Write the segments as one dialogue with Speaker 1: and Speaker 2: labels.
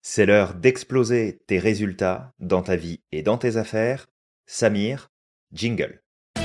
Speaker 1: C'est l'heure d'exploser tes résultats dans ta vie et dans tes affaires. Samir, jingle.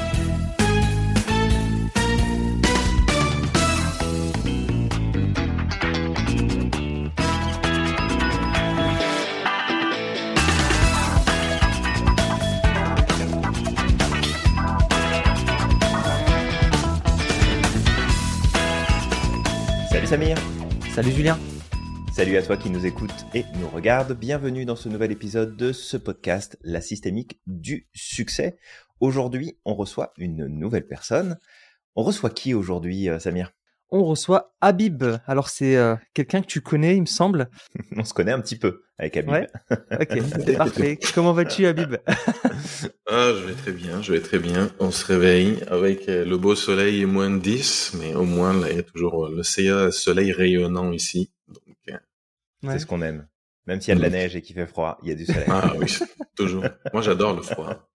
Speaker 1: Salut Samir.
Speaker 2: Salut Julien.
Speaker 1: Salut à toi qui nous écoute et nous regarde. Bienvenue dans ce nouvel épisode de ce podcast, La Systémique du Succès. Aujourd'hui, on reçoit une nouvelle personne. On reçoit qui aujourd'hui, Samir ?
Speaker 2: On reçoit Habib. Alors c'est quelqu'un que tu connais, il me semble.
Speaker 1: On se connaît un petit peu avec Habib.
Speaker 2: Ouais. Ok, parfait. Comment vas-tu, Habib ?
Speaker 3: Je vais très bien. On se réveille avec le beau soleil et moins de 10, mais au moins, là, il y a toujours le soleil rayonnant ici. Donc,
Speaker 1: c'est ce qu'on aime. Même s'il y a de la neige et qu'il fait froid, il y a du soleil.
Speaker 3: Ah oui, toujours. Moi, j'adore le froid.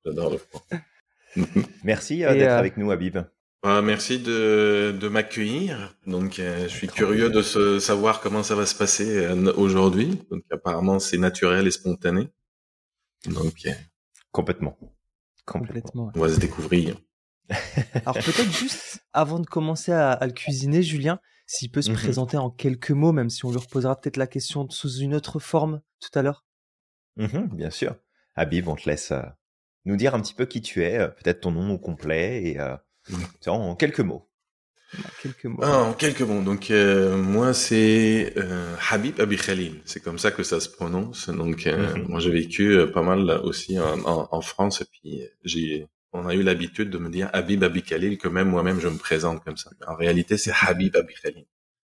Speaker 1: Merci d'être avec nous, Habib.
Speaker 3: Merci de m'accueillir. Donc, je suis curieux de savoir comment ça va se passer aujourd'hui. Donc, apparemment, c'est naturel et spontané. Donc,
Speaker 1: Complètement.
Speaker 2: Ouais.
Speaker 3: On va se découvrir.
Speaker 2: Alors peut-être juste avant de commencer à le cuisiner, Julien, s'il peut se présenter en quelques mots, même si on lui reposera peut-être la question sous une autre forme tout à l'heure.
Speaker 1: Bien sûr. Habib, on te laisse nous dire un petit peu qui tu es, peut-être ton nom au complet et en quelques mots.
Speaker 3: En quelques mots. Donc moi c'est Habib Abi Khalil. C'est comme ça que ça se prononce. Donc moi j'ai vécu pas mal aussi en France et puis on a eu l'habitude de me dire Habib Abi Khalil, que même moi-même je me présente comme ça. En réalité c'est Habib Abi Khalil.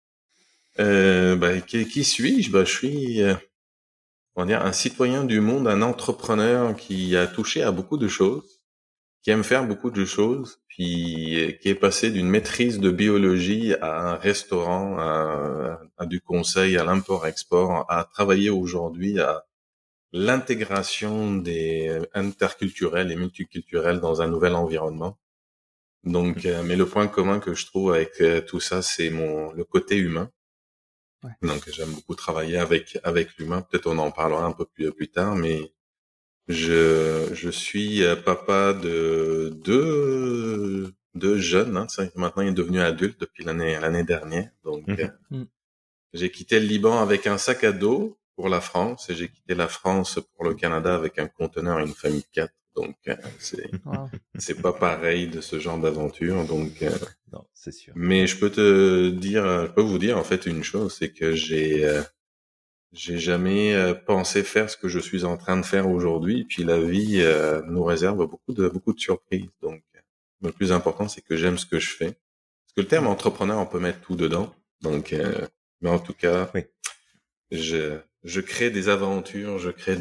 Speaker 3: Qui suis-je ? Je suis on va dire un citoyen du monde, un entrepreneur qui a touché à beaucoup de choses, qui aime faire beaucoup de choses, puis qui est passé d'une maîtrise de biologie à un restaurant, à du conseil, à l'import-export, à travailler aujourd'hui à l'intégration des interculturels et multiculturels dans un nouvel environnement. Donc, mais le point commun que je trouve avec tout ça, c'est le côté humain. Ouais. Donc, j'aime beaucoup travailler avec l'humain. Peut-être on en parlera un peu plus tard, mais je suis papa de deux jeunes. Hein. Maintenant, il est devenu adulte depuis l'année dernière. Donc, j'ai quitté le Liban avec un sac à dos pour la France et j'ai quitté la France pour le Canada avec un conteneur et une famille de 4. Donc, c'est pas pareil de ce genre d'aventure. Donc,
Speaker 1: non, c'est sûr.
Speaker 3: Mais je peux vous dire en fait une chose, c'est que j'ai jamais pensé faire ce que je suis en train de faire aujourd'hui. Puis la vie nous réserve beaucoup de surprises. Donc, le plus important, c'est que j'aime ce que je fais. Parce que le terme entrepreneur, on peut mettre tout dedans. Donc, mais en tout cas, oui. Je crée des aventures, je crée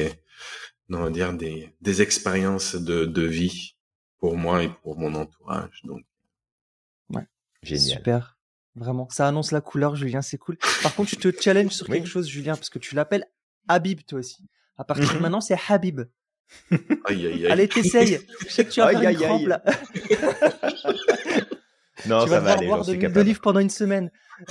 Speaker 3: des expériences de vie pour moi et pour mon entourage. Donc,
Speaker 2: ouais, génial. Super. Vraiment, ça annonce la couleur, Julien, c'est cool. Par contre, je te challenge sur quelque chose, Julien, parce que tu l'appelles Habib, toi aussi. À partir de maintenant, c'est Habib.
Speaker 3: Aïe.
Speaker 2: Allez, t'essayes. Je sais que tu vas faire une crampe, là.
Speaker 1: Non,
Speaker 2: tu
Speaker 1: ça
Speaker 2: vas
Speaker 1: va aller,
Speaker 2: boire de l'huile d'olive pendant une semaine.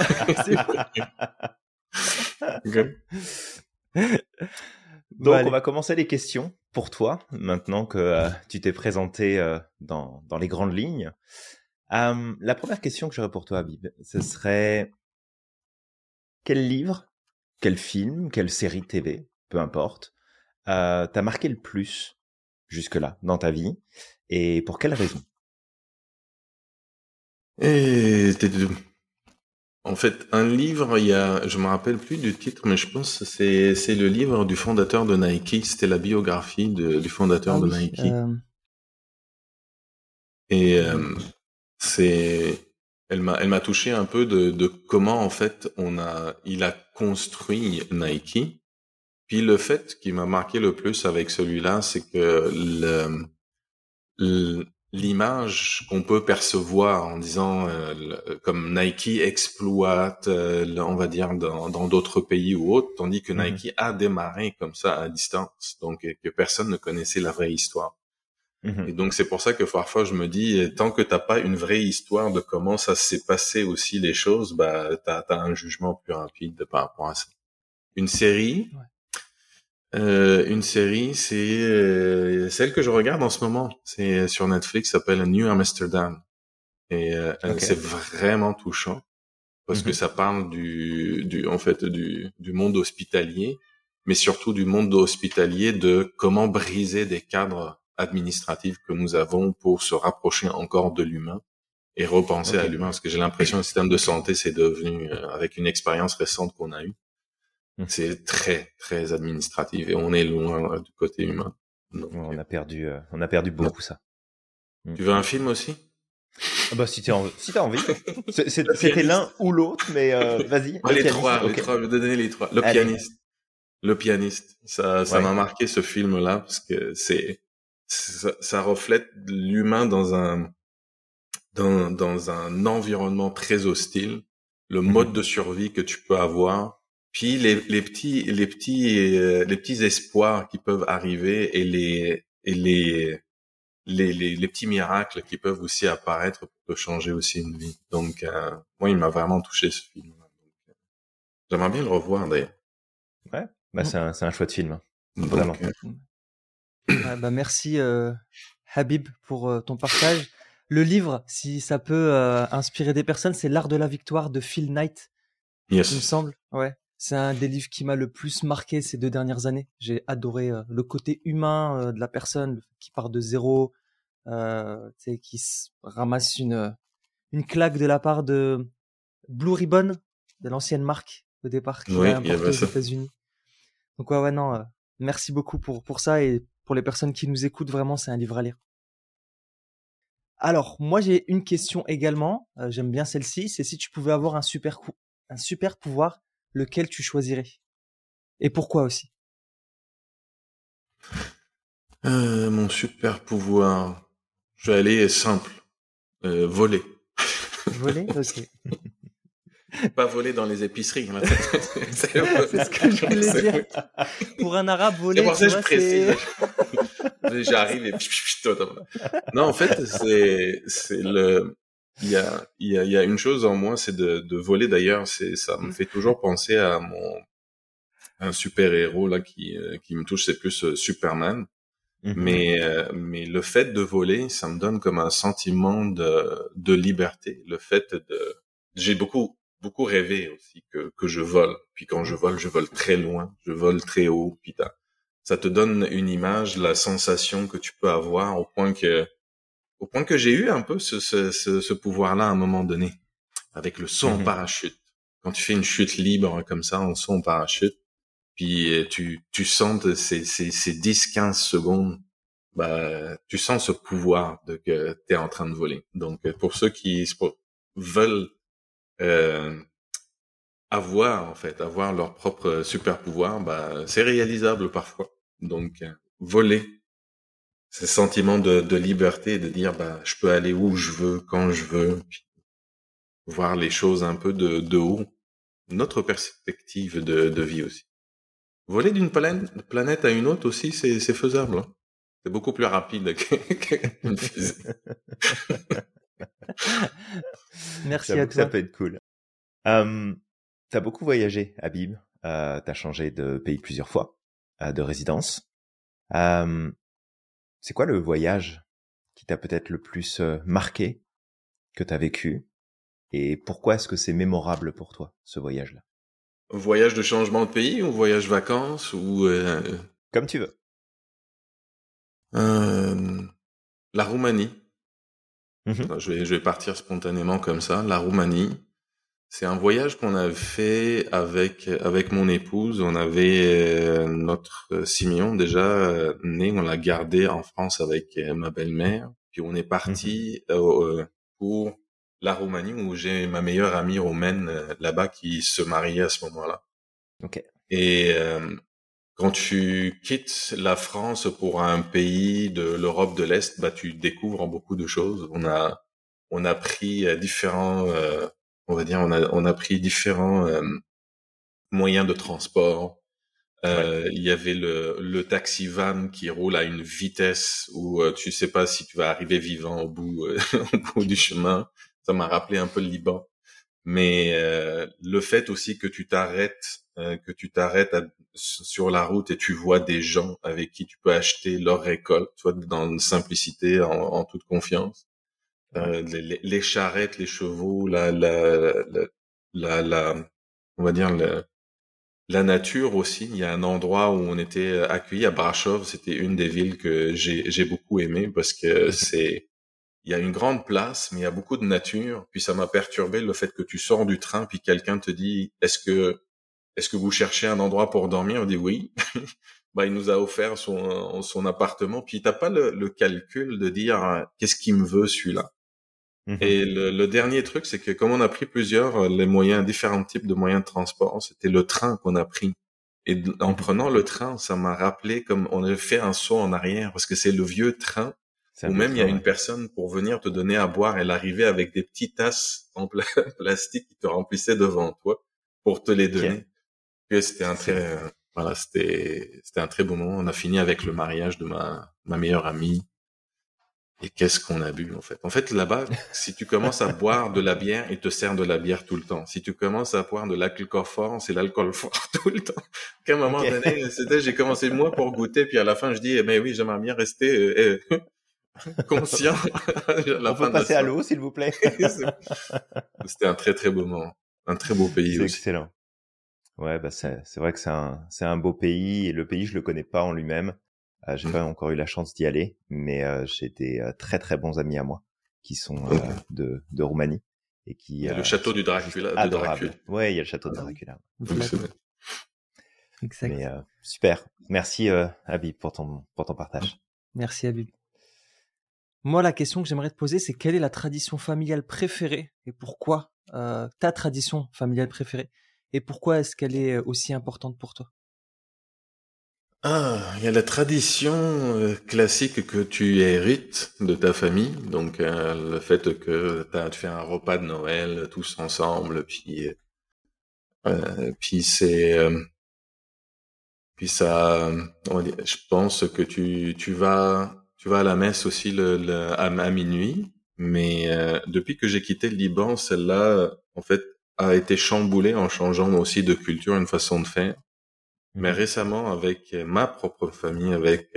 Speaker 1: Donc, on va commencer les questions pour toi, maintenant que tu t'es présenté dans les grandes lignes. La première question que j'aurais pour toi, Habib, ce serait quel livre, quel film, quelle série TV, peu importe, t'a marqué le plus jusque-là dans ta vie et pour quelle raison ?
Speaker 3: En fait, un livre, je me rappelle plus du titre, mais je pense que c'est le livre du fondateur de Nike. C'était la biographie du fondateur de Nike. Et elle m'a touché un peu de comment en fait il a construit Nike. Puis le fait qui m'a marqué le plus avec celui-là, c'est que l'image qu'on peut percevoir en disant comme Nike exploite, on va dire dans d'autres pays ou autres, tandis que Nike a démarré comme ça à distance, donc que personne ne connaissait la vraie histoire. Et donc c'est pour ça que parfois je me dis, tant que t'as pas une vraie histoire de comment ça s'est passé aussi les choses, bah t'as un jugement plus rapide par rapport à ça. Une série. Une série, c'est celle que je regarde en ce moment. C'est sur Netflix, s'appelle New Amsterdam. Et c'est vraiment touchant parce que ça parle en fait du monde hospitalier, mais surtout du monde hospitalier, de comment briser des cadres administratifs que nous avons pour se rapprocher encore de l'humain et repenser à l'humain. Parce que j'ai l'impression que le système de santé, c'est devenu, avec une expérience récente qu'on a eue, c'est très, très administratif et on est loin du côté humain. Donc,
Speaker 1: on a perdu beaucoup ça.
Speaker 3: Tu veux un film aussi?
Speaker 1: Ah bah, si t'as envie. C'était l'un ou l'autre, mais vas-y.
Speaker 3: Les trois, je vais donner les trois. Le pianiste. Ça m'a marqué ce film-là parce que ça reflète l'humain dans un environnement très hostile, le mode de survie que tu peux avoir. Puis les petits espoirs qui peuvent arriver et les petits miracles qui peuvent aussi apparaître pour te changer aussi une vie. Donc moi il m'a vraiment touché ce film. J'aimerais bien le revoir d'ailleurs.
Speaker 1: Ouais, bah c'est un chouette film. Vraiment.
Speaker 2: Merci Habib pour ton partage. Le livre, si ça peut inspirer des personnes, c'est L'Art de la Victoire de Phil Knight.
Speaker 3: Yes.
Speaker 2: Il me semble. Ouais. C'est un des livres qui m'a le plus marqué ces 2 dernières années. J'ai adoré le côté humain de la personne qui part de zéro, qui ramasse une claque de la part de Blue Ribbon, de l'ancienne marque au départ, qui a importé aux États-Unis. Donc non, merci beaucoup pour ça, et pour les personnes qui nous écoutent, vraiment, c'est un livre à lire. Alors, moi, j'ai une question également. J'aime bien celle-ci. C'est si tu pouvais avoir un super pouvoir, lequel tu choisirais? Et pourquoi aussi?
Speaker 3: Mon super pouvoir, je vais aller simple. Voler.
Speaker 2: Voler? Ok.
Speaker 3: Pas voler dans les épiceries. Là.
Speaker 2: C'est ce que je voulais dire. Pour un arabe, voler,
Speaker 3: c'est pour ça que je précise. J'arrive et... Non, en fait, il y a une chose en moi, c'est de voler. D'ailleurs, ça me fait toujours penser à un super héros là qui me touche, c'est plus Superman. Mais le fait de voler, ça me donne comme un sentiment de liberté. Le fait j'ai beaucoup rêvé aussi que je vole. Puis quand je vole très loin, je vole très haut. Puis ça te donne une image, la sensation que tu peux avoir au point que j'ai eu un peu ce pouvoir-là à un moment donné, avec le saut en parachute. Quand tu fais une chute libre comme ça, en saut en parachute, puis tu sens ces 10-15 secondes, bah tu sens ce pouvoir que t'es en train de voler. Donc pour ceux qui veulent avoir leur propre super pouvoir, bah c'est réalisable parfois. Donc voler, ce sentiment de liberté, de dire bah je peux aller où je veux, quand je veux, puis voir les choses un peu de haut, notre perspective de vie aussi. Voler d'une planète à une autre aussi, c'est faisable. Hein. C'est beaucoup plus rapide qu'une fusée.
Speaker 2: Merci à toi.
Speaker 1: Ça peut être cool. T'as beaucoup voyagé, Habib. T'as changé de pays plusieurs fois, de résidence. C'est quoi le voyage qui t'a peut-être le plus marqué, que t'as vécu? Et pourquoi est-ce que c'est mémorable pour toi, ce voyage-là?
Speaker 3: Voyage de changement de pays ou voyage vacances ou
Speaker 1: comme tu veux.
Speaker 3: La Roumanie. Je vais partir spontanément comme ça. La Roumanie, c'est un voyage qu'on a fait avec mon épouse. On avait notre Simeon déjà né, on l'a gardé en France avec ma belle-mère. Puis on est parti pour la Roumanie, où j'ai ma meilleure amie roumaine là-bas qui se mariait à ce moment-là.
Speaker 1: Okay.
Speaker 3: Et quand tu quittes la France pour un pays de l'Europe de l'Est, bah tu découvres beaucoup de choses. On a pris différents, on a pris différents moyens de transport. Il y avait le taxi van qui roule à une vitesse où tu sais pas si tu vas arriver vivant au bout du chemin. Ça m'a rappelé un peu le Liban. Mais le fait aussi que tu t'arrêtes que tu t'arrêtes sur la route et tu vois des gens avec qui tu peux acheter leur récolte, tu vois, dans une simplicité, en toute confiance. Les charrettes, les chevaux, on va dire la nature aussi. Il y a un endroit où on était accueillis à Brasov. C'était une des villes que j'ai beaucoup aimé parce que il y a une grande place, mais il y a beaucoup de nature. Puis ça m'a perturbé le fait que tu sors du train, puis quelqu'un te dit, est-ce que vous cherchez un endroit pour dormir? On dit oui. Bah, il nous a offert son appartement. Puis t'as pas le calcul de dire, qu'est-ce qu'il me veut, celui-là? Et le dernier truc, c'est que comme on a pris différents types de moyens de transport, c'était le train qu'on a pris. Et en prenant le train, ça m'a rappelé comme on avait fait un saut en arrière, parce que c'est le vieux train où même il y a une personne pour venir te donner à boire. Elle arrivait avec des petites tasses en plastique qui te remplissaient devant toi pour te les donner. Et c'était c'était un très beau moment. On a fini avec le mariage de ma meilleure amie. Et qu'est-ce qu'on a bu, en fait? En fait, là-bas, si tu commences à boire de la bière, ils te servent de la bière tout le temps. Si tu commences à boire de l'alcool fort, c'est l'alcool fort tout le temps. À un moment donné, j'ai commencé moi pour goûter, puis à la fin, je dis, mais oui, j'aimerais bien rester conscient.
Speaker 1: On peut passer à l'eau, s'il vous plaît.
Speaker 3: C'était un très, très beau moment. Un très beau pays aussi.
Speaker 1: C'est excellent. Ouais, bah c'est vrai que c'est un beau pays, et le pays, je le connais pas en lui-même. J'ai pas encore eu la chance d'y aller, mais j'ai des très très bons amis à moi qui sont de Roumanie et qui
Speaker 3: il y a le château du Dracula,
Speaker 1: adorable. Ouais, il y a le château de Dracula.
Speaker 2: Exact.
Speaker 1: Mais super. Merci Habib pour ton partage.
Speaker 2: Merci Habib. Moi, la question que j'aimerais te poser, c'est quelle est la tradition familiale préférée et pourquoi ta tradition familiale préférée et pourquoi est-ce qu'elle est aussi importante pour toi?
Speaker 3: Il y a la tradition classique que tu hérites de ta famille, donc le fait que tu fais un repas de Noël tous ensemble, puis puis ça, on va dire, je pense que tu vas à la messe aussi à minuit, mais depuis que j'ai quitté le Liban, celle-là en fait a été chamboulée en changeant aussi de culture, une façon de faire. Mais récemment, avec ma propre famille,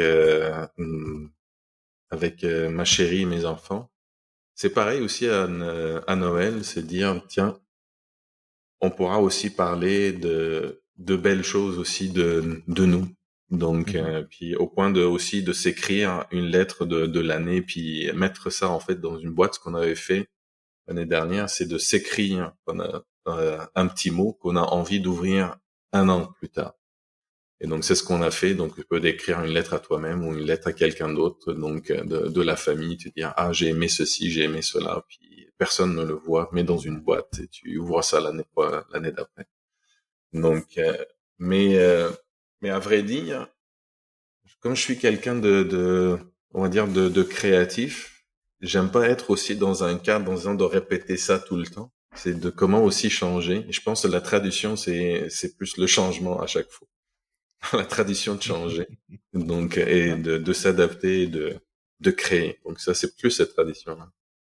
Speaker 3: avec ma chérie et mes enfants, c'est pareil aussi à Noël, c'est dire, tiens, on pourra aussi parler de belles choses aussi de nous. Donc, puis au point aussi de s'écrire une lettre de l'année, puis mettre ça en fait dans une boîte. Ce qu'on avait fait l'année dernière, c'est de s'écrire un petit mot qu'on a envie d'ouvrir 1 an plus tard. Et donc, c'est ce qu'on a fait. Donc, tu peux écrire une lettre à toi-même ou une lettre à quelqu'un d'autre, donc de la famille, te dire, j'ai aimé ceci, j'ai aimé cela, puis personne ne le voit, mais dans une boîte, et tu ouvres ça l'année d'après. Donc, mais à vrai dire, comme je suis quelqu'un on va dire, de créatif, j'aime pas être aussi dans un cadre, de répéter ça tout le temps. C'est de comment aussi changer. Et je pense que la tradition, c'est plus le changement à chaque fois. La tradition de changer, donc et de s'adapter et de créer. Donc ça, c'est plus cette tradition-là.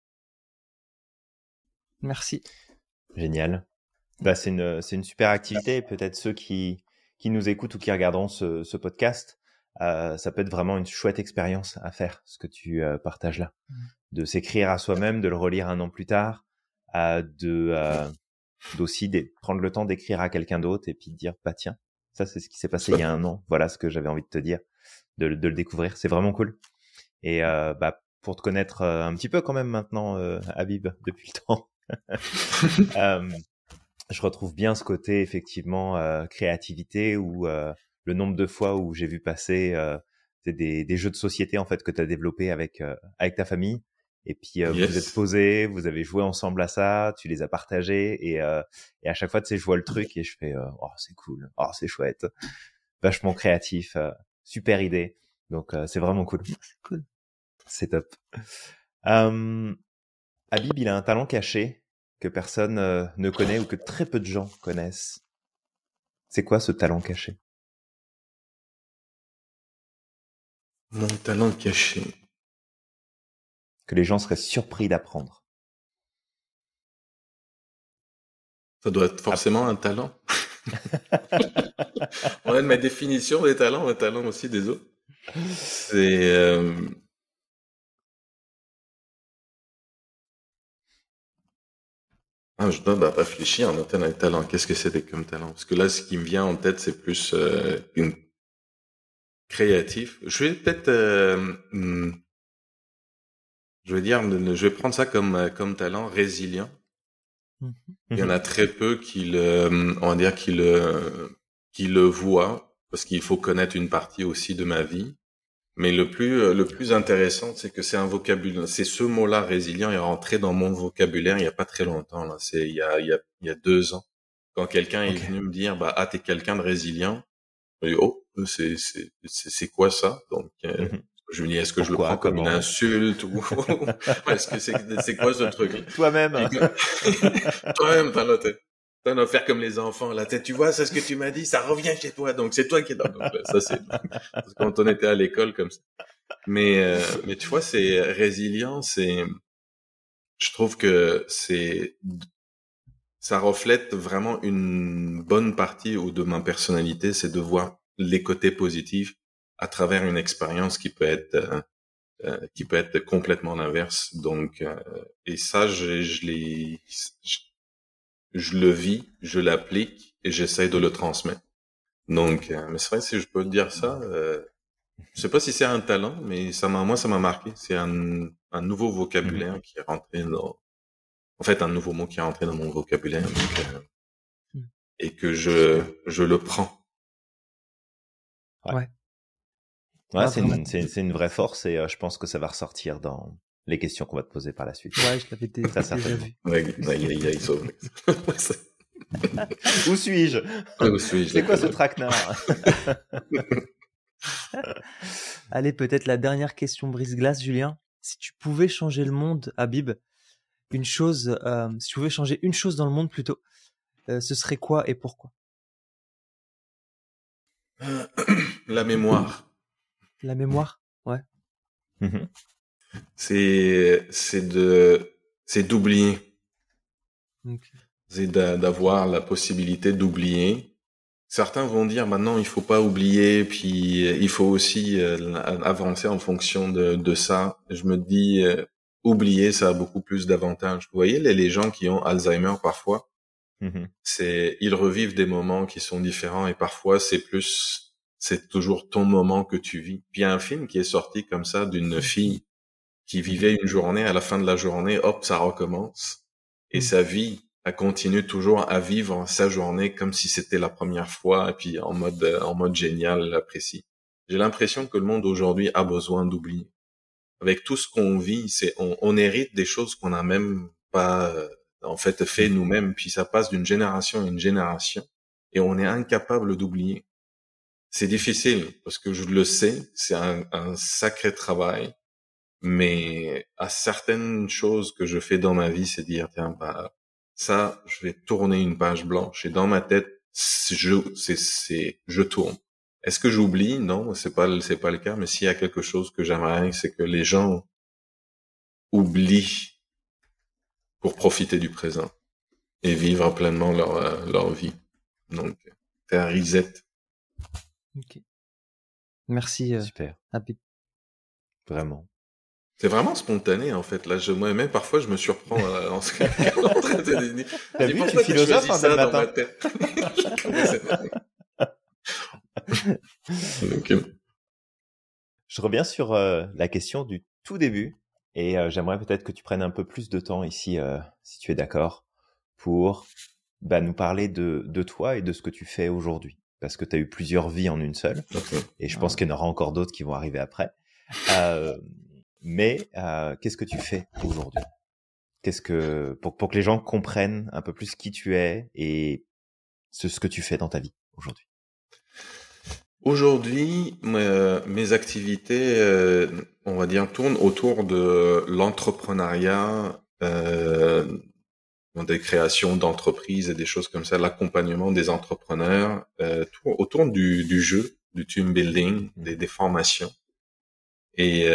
Speaker 2: Merci.
Speaker 1: Génial. Bah, c'est une super activité. Peut-être ceux qui nous écoutent ou qui regarderont ce podcast, ça peut être vraiment une chouette expérience à faire, ce que tu partages là. De s'écrire à soi-même, de le relire 1 an plus tard, d'aussi prendre le temps d'écrire à quelqu'un d'autre et puis de dire, bah tiens, ça c'est ce qui s'est passé il y a 1 an. Voilà ce que j'avais envie de te dire, de le découvrir. C'est vraiment cool. Et pour te connaître un petit peu quand même maintenant, Habib, depuis le temps, je retrouve bien ce côté effectivement créativité, où le nombre de fois où j'ai vu passer des jeux de société en fait que tu as développé avec ta famille, et puis vous vous êtes posés, vous avez joué ensemble à ça, tu les as partagés, et à chaque fois tu sais, je vois le truc et je fais c'est cool, c'est chouette, vachement créatif, super idée. Donc c'est vraiment cool.
Speaker 2: C'est cool.
Speaker 1: C'est top. Habib, il a un talent caché que personne ne connaît ou que très peu de gens connaissent. C'est quoi ce talent caché?
Speaker 3: Mon talent caché.
Speaker 1: Que les gens seraient surpris d'apprendre.
Speaker 3: Ça doit être forcément un talent. Ouais, ma définition des talents aussi des autres. C'est je dois réfléchir en termes de talent. Qu'est-ce que c'était comme talent? Parce que là, ce qui me vient en tête, c'est plus une créatif. Je vais peut-être, je vais prendre ça comme talent résilient. Il y en a très peu on va dire, qui le voient, parce qu'il faut connaître une partie aussi de ma vie. Mais le plus intéressant, c'est que c'est un vocabulaire. C'est ce mot-là, résilient, est rentré dans mon vocabulaire il y a pas très longtemps, là. C'est il y a 2 ans. Quand quelqu'un est venu me dire, t'es quelqu'un de résilient. Je dis, oh, c'est quoi ça? Donc, je me dis, est-ce que je le prends comme une insulte ou est-ce que c'est quoi ce truc?
Speaker 1: Toi-même.
Speaker 3: Toi-même, t'en as faire comme les enfants, là. Tu vois, c'est ce que tu m'as dit, ça revient chez toi, donc c'est toi qui es dans. Donc, ça, c'est quand on était à l'école comme ça. Mais tu vois, c'est résilient, je trouve que ça reflète vraiment une bonne partie de ma personnalité, c'est de voir les côtés positifs à travers une expérience qui peut être complètement l'inverse. Donc, et ça, je le vis, je l'applique et j'essaye de le transmettre. Donc, mais c'est vrai, si je peux te dire ça, je sais pas si c'est un talent, mais moi, ça m'a marqué. C'est un nouveau vocabulaire qui est rentré en fait, un nouveau mot qui est rentré dans mon vocabulaire, donc, et que je le prends.
Speaker 1: Ouais, c'est une vraie force et je pense que ça va ressortir dans les questions qu'on va te poser par la suite.
Speaker 2: Ouais, je l'avais déjà vu.
Speaker 1: Où suis-je? C'est quoi ce traquenard?
Speaker 2: Allez, peut-être la dernière question brise-glace, Julien. Si tu pouvais changer le monde, Habib, si tu pouvais changer une chose dans le monde plutôt, ce serait quoi et pourquoi?
Speaker 3: La mémoire.
Speaker 2: La mémoire, ouais.
Speaker 3: C'est d'oublier.
Speaker 2: Okay.
Speaker 3: C'est d'avoir la possibilité d'oublier. Certains vont dire maintenant il faut pas oublier, puis il faut aussi avancer en fonction de ça. Je me dis oublier, ça a beaucoup plus d'avantages. Vous voyez les gens qui ont Alzheimer parfois, ils revivent des moments qui sont différents et parfois c'est toujours ton moment que tu vis. Puis il y a un film qui est sorti comme ça d'une fille qui vivait une journée, à la fin de la journée, hop, ça recommence. Et sa vie, elle continue toujours à vivre sa journée comme si c'était la première fois, et puis en mode génial, apprécie. J'ai l'impression que le monde aujourd'hui a besoin d'oublier. Avec tout ce qu'on vit, on hérite des choses qu'on n'a même pas, en fait nous-mêmes, puis ça passe d'une génération à une génération, et on est incapable d'oublier. C'est difficile, parce que je le sais, c'est un sacré travail. Mais à certaines choses que je fais dans ma vie, c'est dire, tiens, ça, je vais tourner une page blanche. Et dans ma tête, je tourne. Est-ce que j'oublie? Non, c'est pas le cas. Mais s'il y a quelque chose que j'aimerais, c'est que les gens oublient pour profiter du présent et vivre pleinement leur vie. Donc, faire un reset.
Speaker 2: Ok. Merci.
Speaker 1: Super.
Speaker 2: Habib.
Speaker 1: Vraiment.
Speaker 3: C'est vraiment spontané, en fait. Là, moi-même, parfois, je me surprends en train de dire.
Speaker 1: T'as vu, je suis philosophe un bel matin. Je reviens sur la question du tout début et j'aimerais peut-être que tu prennes un peu plus de temps ici, si tu es d'accord, pour nous parler de toi et de ce que tu fais aujourd'hui. Parce que tu as eu plusieurs vies en une seule et je pense qu'il y en aura encore d'autres qui vont arriver après. Mais qu'est-ce que tu fais aujourd'hui? Pour que les gens comprennent un peu plus qui tu es et ce que tu fais dans ta vie aujourd'hui?
Speaker 3: Aujourd'hui, mes activités, on va dire, tournent autour de l'entrepreneuriat, des créations d'entreprises et des choses comme ça, l'accompagnement des entrepreneurs, autour du jeu, du team building, des formations. Et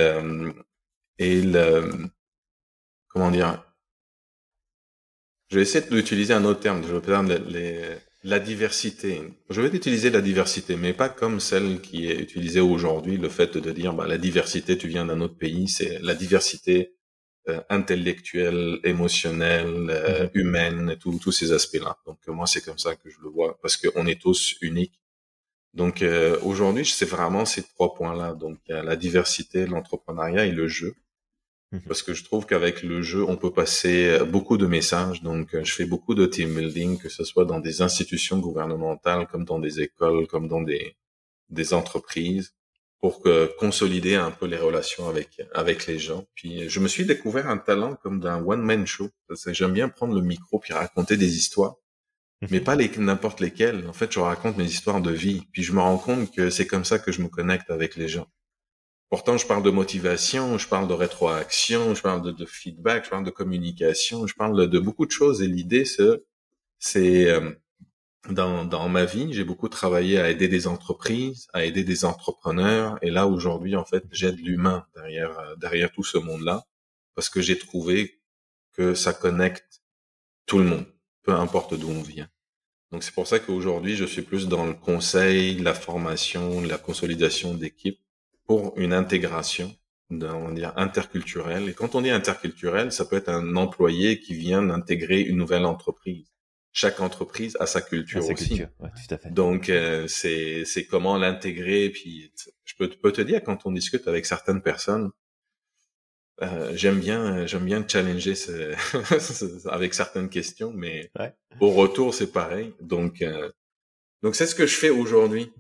Speaker 3: comment dire, je vais essayer d'utiliser un autre terme. Je vais prendre La diversité. Je vais utiliser la diversité, mais pas comme celle qui est utilisée aujourd'hui, le fait de dire, bah, la diversité, tu viens d'un autre pays, c'est la diversité intellectuelle, émotionnelle, humaine, tous ces aspects-là. Donc, moi, c'est comme ça que je le vois, parce qu'on est tous uniques. Donc, aujourd'hui, c'est vraiment ces 3 points-là. Donc, il y a la diversité, l'entrepreneuriat et le jeu. Parce que je trouve qu'avec le jeu, on peut passer beaucoup de messages. Donc, je fais beaucoup de team building, que ce soit dans des institutions gouvernementales, comme dans des écoles, comme dans des entreprises, pour consolider un peu les relations avec les gens. Puis, je me suis découvert un talent comme d'un one-man show. J'aime bien prendre le micro puis raconter des histoires, mais pas n'importe lesquelles. En fait, je raconte mes histoires de vie. Puis, je me rends compte que c'est comme ça que je me connecte avec les gens. Pourtant, je parle de motivation, je parle de rétroaction, je parle de feedback, je parle de communication, je parle de beaucoup de choses. Et l'idée, c'est dans ma vie, j'ai beaucoup travaillé à aider des entreprises, à aider des entrepreneurs. Et là, aujourd'hui, en fait, j'aide l'humain derrière tout ce monde-là, parce que j'ai trouvé que ça connecte tout le monde, peu importe d'où on vient. Donc, c'est pour ça qu'aujourd'hui, je suis plus dans le conseil, la formation, la consolidation d'équipe, pour une intégration, on va dire, interculturelle. Et quand on dit interculturel, ça peut être un employé qui vient d'intégrer une nouvelle entreprise. Chaque entreprise a sa culture aussi.
Speaker 1: Culture. Ouais, tout à fait.
Speaker 3: Donc, c'est comment l'intégrer. Puis, je peux te dire, quand on discute avec certaines personnes, j'aime bien challenger avec certaines questions, mais au retour, c'est pareil. Donc c'est ce que je fais aujourd'hui.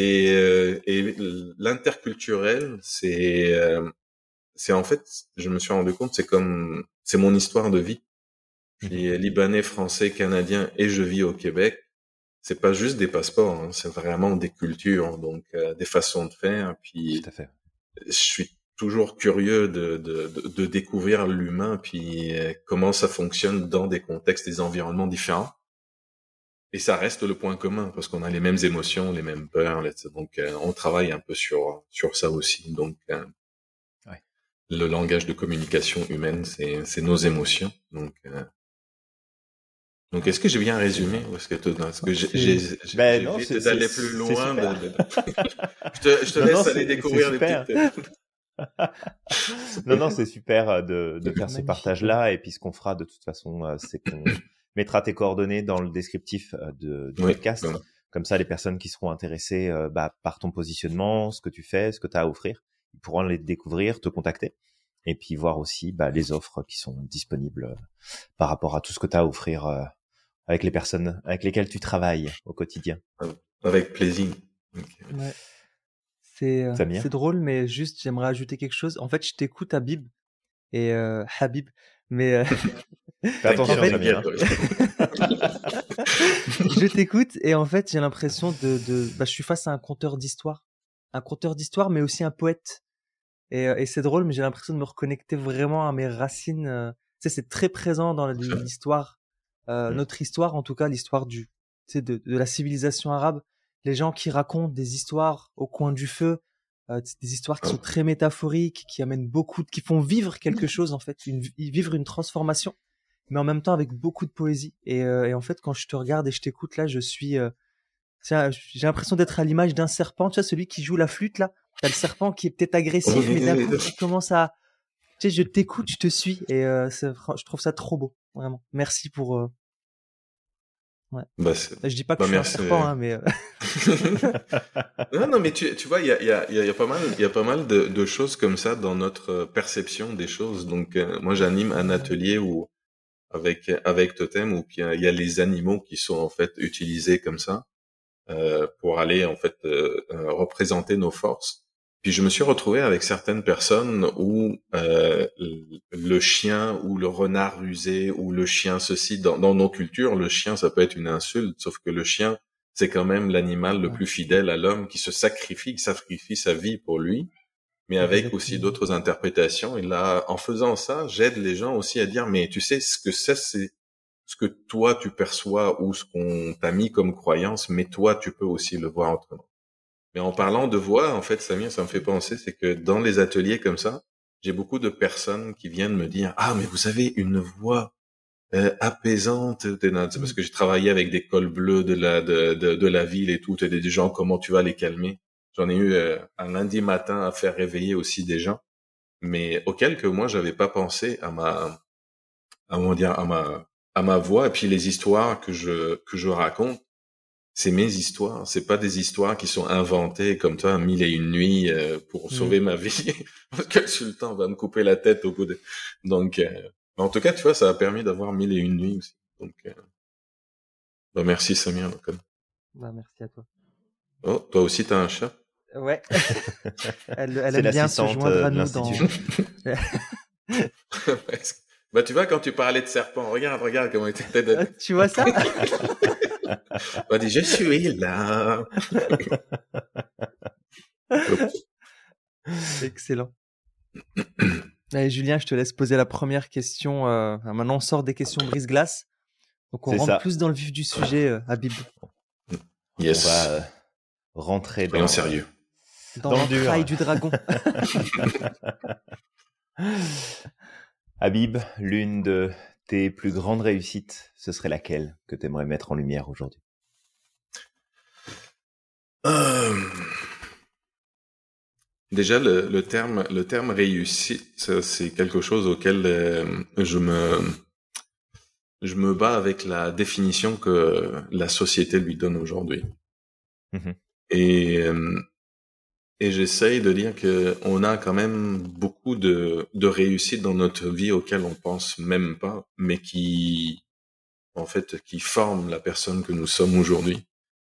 Speaker 3: Et l'interculturel, c'est en fait, je me suis rendu compte, c'est mon histoire de vie. Je suis libanais, français, canadien et je vis au Québec. C'est pas juste des passeports, hein, c'est vraiment des cultures, donc des façons de faire. Puis
Speaker 1: tout à fait.
Speaker 3: Je suis toujours curieux de découvrir l'humain, puis comment ça fonctionne dans des contextes, des environnements différents. Et ça reste le point commun, parce qu'on a les mêmes émotions, les mêmes peurs, donc on travaille un peu sur ça aussi. Donc, le langage de communication humaine, c'est nos émotions. Donc, est-ce que j'ai bien résumé, ou est-ce que j'ai envie d'aller plus loin? Je te laisse aller découvrir les petites...
Speaker 1: Non, c'est super de faire ce partage-là. Et puis, ce qu'on fera de toute façon, c'est qu'on mettra tes coordonnées dans le descriptif du podcast. Comme ça, les personnes qui seront intéressées par ton positionnement, ce que tu fais, ce que tu as à offrir, ils pourront les découvrir, te contacter. Et puis, voir aussi les offres qui sont disponibles par rapport à tout ce que tu as à offrir avec les personnes avec lesquelles tu travailles au quotidien.
Speaker 3: Avec plaisir.
Speaker 2: Okay. Ouais. C'est drôle, mais juste, j'aimerais ajouter quelque chose. En fait, je t'écoute, Habib, et Habib, mais...
Speaker 1: Fais attention, Samir.
Speaker 2: Je t'écoute, et en fait, j'ai l'impression je suis face à un conteur d'histoire. Un conteur d'histoire, mais aussi un poète. Et c'est drôle, mais j'ai l'impression de me reconnecter vraiment à mes racines. Tu sais, c'est très présent dans l'histoire. Notre histoire, en tout cas, l'histoire de la civilisation arabe. Les gens qui racontent des histoires au coin du feu, des histoires qui sont très métaphoriques, qui amènent qui font vivre quelque chose, en fait, vivre une transformation, mais en même temps avec beaucoup de poésie. Et en fait, quand je te regarde et je t'écoute là, j'ai l'impression d'être à l'image d'un serpent, tu vois, celui qui joue la flûte là. T'as le serpent qui est peut-être agressif, mais d'un coup, qui commence à, tu sais, je t'écoute, je te suis, et je trouve ça trop beau, vraiment. Merci pour. Ouais. Je dis pas que je suis un serpent, hein, mais.
Speaker 3: non, mais tu vois, il y a pas mal de choses comme ça dans notre perception des choses. Donc, moi, j'anime un atelier avec Totem où il y a les animaux qui sont en fait utilisés comme ça pour aller en fait représenter nos forces. Puis je me suis retrouvé avec certaines personnes où le chien ou le renard rusé ou le chien ceci, dans nos cultures, le chien ça peut être une insulte, sauf que le chien c'est quand même l'animal le plus fidèle à l'homme qui sacrifie sa vie pour lui, mais avec aussi d'autres interprétations. Et là, en faisant ça, j'aide les gens aussi à dire, mais tu sais, ce que c'est ce que toi tu perçois ou ce qu'on t'a mis comme croyance, mais toi tu peux aussi le voir autrement. Mais en parlant de voix, en fait, Samir, ça me fait penser, c'est que dans les ateliers comme ça, j'ai beaucoup de personnes qui viennent me dire, ah, mais vous avez une voix apaisante. C'est parce que j'ai travaillé avec des cols bleus de la ville et tout. T'as des gens, comment tu vas les calmer? J'en ai eu un lundi matin à faire réveiller aussi des gens, mais auquel que moi j'avais pas pensé à ma voix. Et puis les histoires que je raconte, c'est mes histoires. C'est pas des histoires qui sont inventées comme toi, 1001 nuits pour sauver ma vie. Parce que le sultan va me couper la tête au bout de. Donc, en tout cas, tu vois, ça a permis d'avoir 1001 nuits aussi. Donc, merci Samir.
Speaker 2: Merci à toi.
Speaker 3: Oh, toi aussi t'as un chat?
Speaker 2: Ouais. Elle aime bien se joindre à nous dans.
Speaker 3: Bah tu vois, quand tu parlais de serpent, regarde comment il était.
Speaker 2: Tu vois ça?
Speaker 3: On dit je suis là.
Speaker 2: Excellent. Allez, Julien, je te laisse poser la première question. Maintenant, on sort des questions brise-glace. Donc, on rentre plus dans le vif du sujet, Habib.
Speaker 1: Yes. On va rentrer
Speaker 3: dans sérieux.
Speaker 2: Dans le trail du dragon.
Speaker 1: Habib, l'une de tes plus grandes réussites, ce serait laquelle que tu aimerais mettre en lumière aujourd'hui?
Speaker 3: Déjà, le terme réussite, ça, c'est quelque chose auquel je me bats avec la définition que la société lui donne aujourd'hui. Et j'essaye de dire que on a quand même beaucoup de réussites dans notre vie auxquelles on pense même pas, mais qui forment la personne que nous sommes aujourd'hui.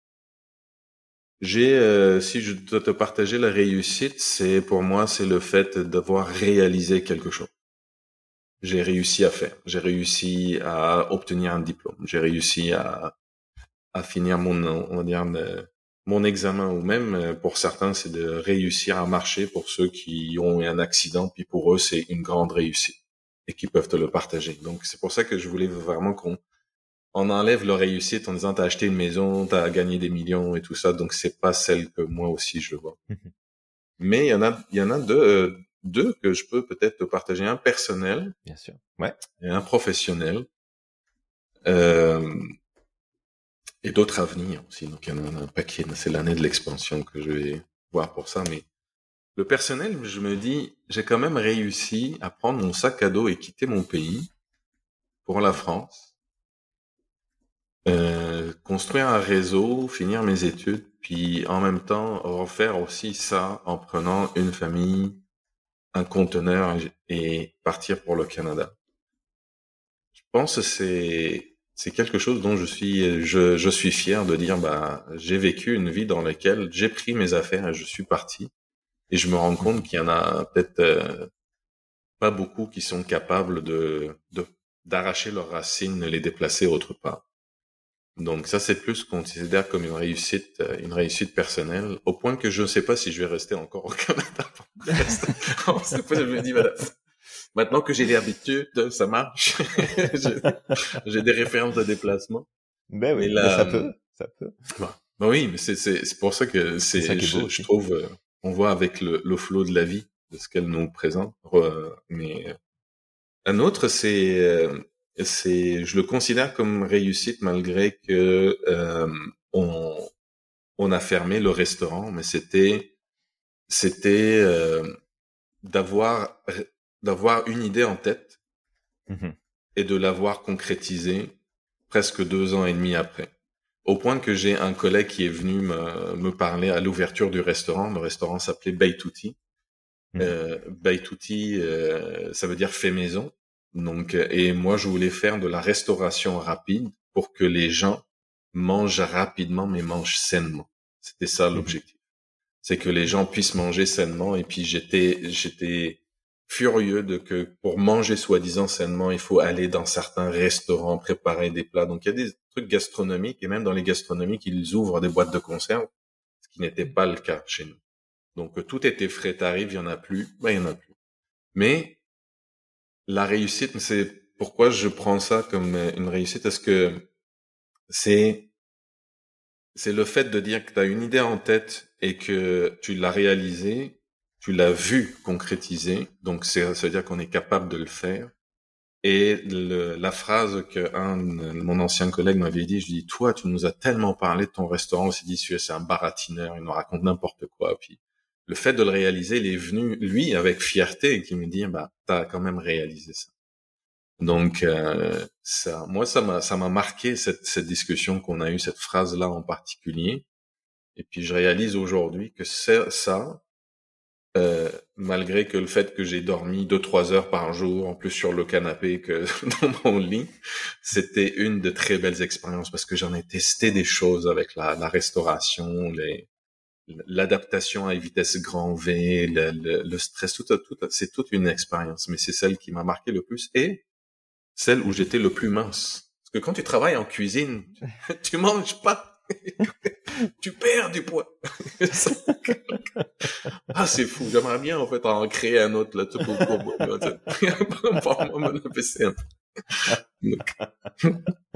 Speaker 3: Si je dois te partager la réussite, pour moi, c'est le fait d'avoir réalisé quelque chose. J'ai réussi à faire. J'ai réussi à obtenir un diplôme. J'ai réussi à finir mon examen, ou même, pour certains, c'est de réussir à marcher pour ceux qui ont eu un accident, puis pour eux, c'est une grande réussite et qui peuvent te le partager. Donc, c'est pour ça que je voulais vraiment qu'on enlève la réussite en disant t'as acheté une maison, t'as gagné des millions et tout ça, donc c'est pas celle que moi aussi je vois. Mais il y en a deux que je peux peut-être te partager, un personnel,
Speaker 1: bien sûr, ouais,
Speaker 3: et un professionnel, et d'autres à venir aussi. Donc il y en a un paquet. C'est l'année de l'expansion que je vais voir pour ça. Mais le personnel, je me dis, j'ai quand même réussi à prendre mon sac à dos et quitter mon pays pour la France. Construire un réseau, finir mes études, puis en même temps refaire aussi ça en prenant une famille, un conteneur et partir pour le Canada. Je pense que c'est quelque chose dont je suis fier de dire, j'ai vécu une vie dans laquelle j'ai pris mes affaires et je suis parti. Et je me rends compte qu'il y en a peut-être pas beaucoup qui sont capables d'arracher leurs racines et les déplacer autre part. Donc ça, c'est plus qu'on considère comme une réussite personnelle, au point que je ne sais pas si je vais rester encore au Canada. Je me dis, maintenant que j'ai l'habitude, ça marche. j'ai des références de déplacement.
Speaker 1: Ben oui, ça peut.
Speaker 3: Oui, mais c'est pour ça que je trouve, on voit avec le flot de la vie, de ce qu'elle nous présente. Mais un autre, je le considère comme réussite malgré que on a fermé le restaurant, mais c'était d'avoir une idée en tête et de l'avoir concrétisée presque 2 ans et demi après. Au point que j'ai un collègue qui est venu me parler à l'ouverture du restaurant. Le restaurant s'appelait Baitouti. Baitouti, ça veut dire fait maison. Donc, et moi, je voulais faire de la restauration rapide pour que les gens mangent rapidement, mais mangent sainement. C'était ça l'objectif. C'est que les gens puissent manger sainement. Et puis, j'étais furieux que pour manger soi-disant sainement, il faut aller dans certains restaurants, préparer des plats. Donc, il y a des trucs gastronomiques, et même dans les gastronomiques, ils ouvrent des boîtes de conserve, ce qui n'était pas le cas chez nous. Donc, tout était frais, t'arrives, il y en a plus, il y en a plus. Mais la réussite, c'est pourquoi je prends ça comme une réussite, parce que c'est le fait de dire que tu as une idée en tête et que tu l'as réalisée, tu l'as vu concrétiser, donc ça veut dire qu'on est capable de le faire. Et la phrase que mon ancien collègue m'avait dit, je lui dis, toi, tu nous as tellement parlé de ton restaurant, on s'est dit, c'est un baratineur, il nous raconte n'importe quoi. Puis le fait de le réaliser, il est venu, lui, avec fierté, et qui me dit, bah, t'as quand même réalisé ça. Donc, ça m'a marqué cette discussion qu'on a eue, cette phrase-là en particulier. Et puis, je réalise aujourd'hui que ça, malgré que le fait que j'ai dormi 2-3 heures par jour, en plus sur le canapé que dans mon lit, c'était une de très belles expériences parce que j'en ai testé des choses avec la restauration, l'adaptation à vitesse grand V, le stress, c'est toute une expérience, mais c'est celle qui m'a marqué le plus et celle où j'étais le plus mince. Parce que quand tu travailles en cuisine, tu manges pas. Tu perds du poids. Ah, c'est fou. J'aimerais bien, en fait, en créer un autre, là, tout pour moi, me le baisser un peu.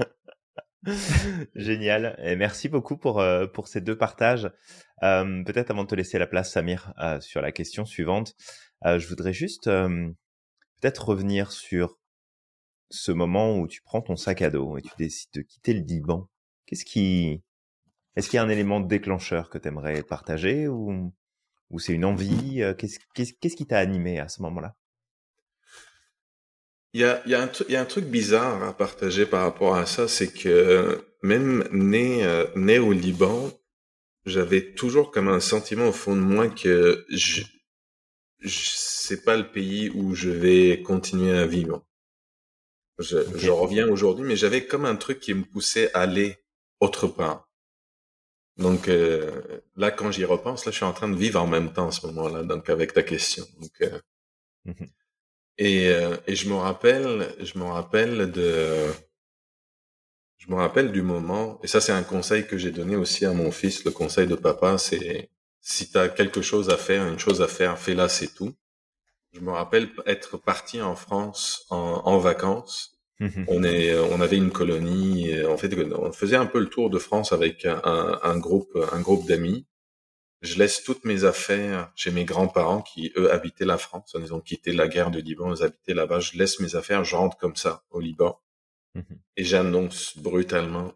Speaker 1: Génial. Et merci beaucoup pour ces deux partages. Peut-être avant de te laisser la place, Samir, sur la question suivante, je voudrais juste peut-être revenir sur ce moment où tu prends ton sac à dos et tu décides de quitter le Liban. Est-ce qu'il y a un élément déclencheur que tu aimerais partager ou c'est une envie? Qu'est-ce qui t'a animé à ce moment-là?
Speaker 3: Il y a un truc bizarre à partager par rapport à ça, c'est que même né au Liban, j'avais toujours comme un sentiment au fond de moi que c'est pas le pays où je vais continuer à vivre. Je reviens aujourd'hui, mais j'avais comme un truc qui me poussait à aller autre part. Donc là, quand j'y repense, là, je suis en train de vivre en même temps à ce moment-là, donc avec ta question. Donc, et je me rappelle du moment. Et ça, c'est un conseil que j'ai donné aussi à mon fils. Le conseil de papa, c'est si t'as quelque chose à faire, une chose à faire, fais-la, c'est tout. Je me rappelle être parti en France en vacances. On avait une colonie. En fait, on faisait un peu le tour de France avec un groupe d'amis. Je laisse toutes mes affaires chez mes grands-parents qui, eux, habitaient la France. Ils ont quitté la guerre du Liban, ils habitaient là-bas. Je laisse mes affaires, je rentre comme ça au Liban. Et j'annonce brutalement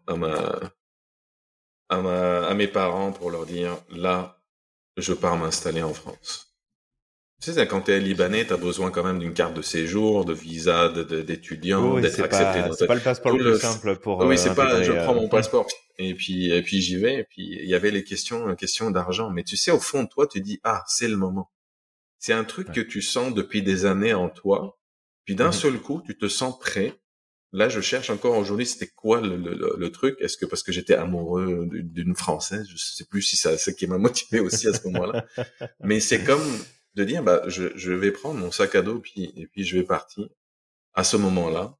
Speaker 3: à mes parents pour leur dire, là, je pars m'installer en France. Tu sais, quand t'es libanais, t'as besoin quand même d'une carte de séjour, de visa, d'étudiant,
Speaker 1: oui,
Speaker 3: d'être accepté.
Speaker 1: C'est pas le passeport le plus simple pour.
Speaker 3: Oui, c'est pas. Je prends mon passeport et puis j'y vais. Et puis il y avait les questions d'argent. Mais tu sais, au fond de toi, tu dis c'est le moment. C'est un truc que tu sens depuis des années en toi. Puis d'un seul coup, tu te sens prêt. Là, je cherche encore aujourd'hui, c'était quoi le truc? Est-ce que parce que j'étais amoureux d'une Française, je sais plus si c'est ce qui m'a motivé aussi à ce moment-là. Mais c'est comme de dire, je vais prendre mon sac à dos et puis je vais partir. À ce moment-là,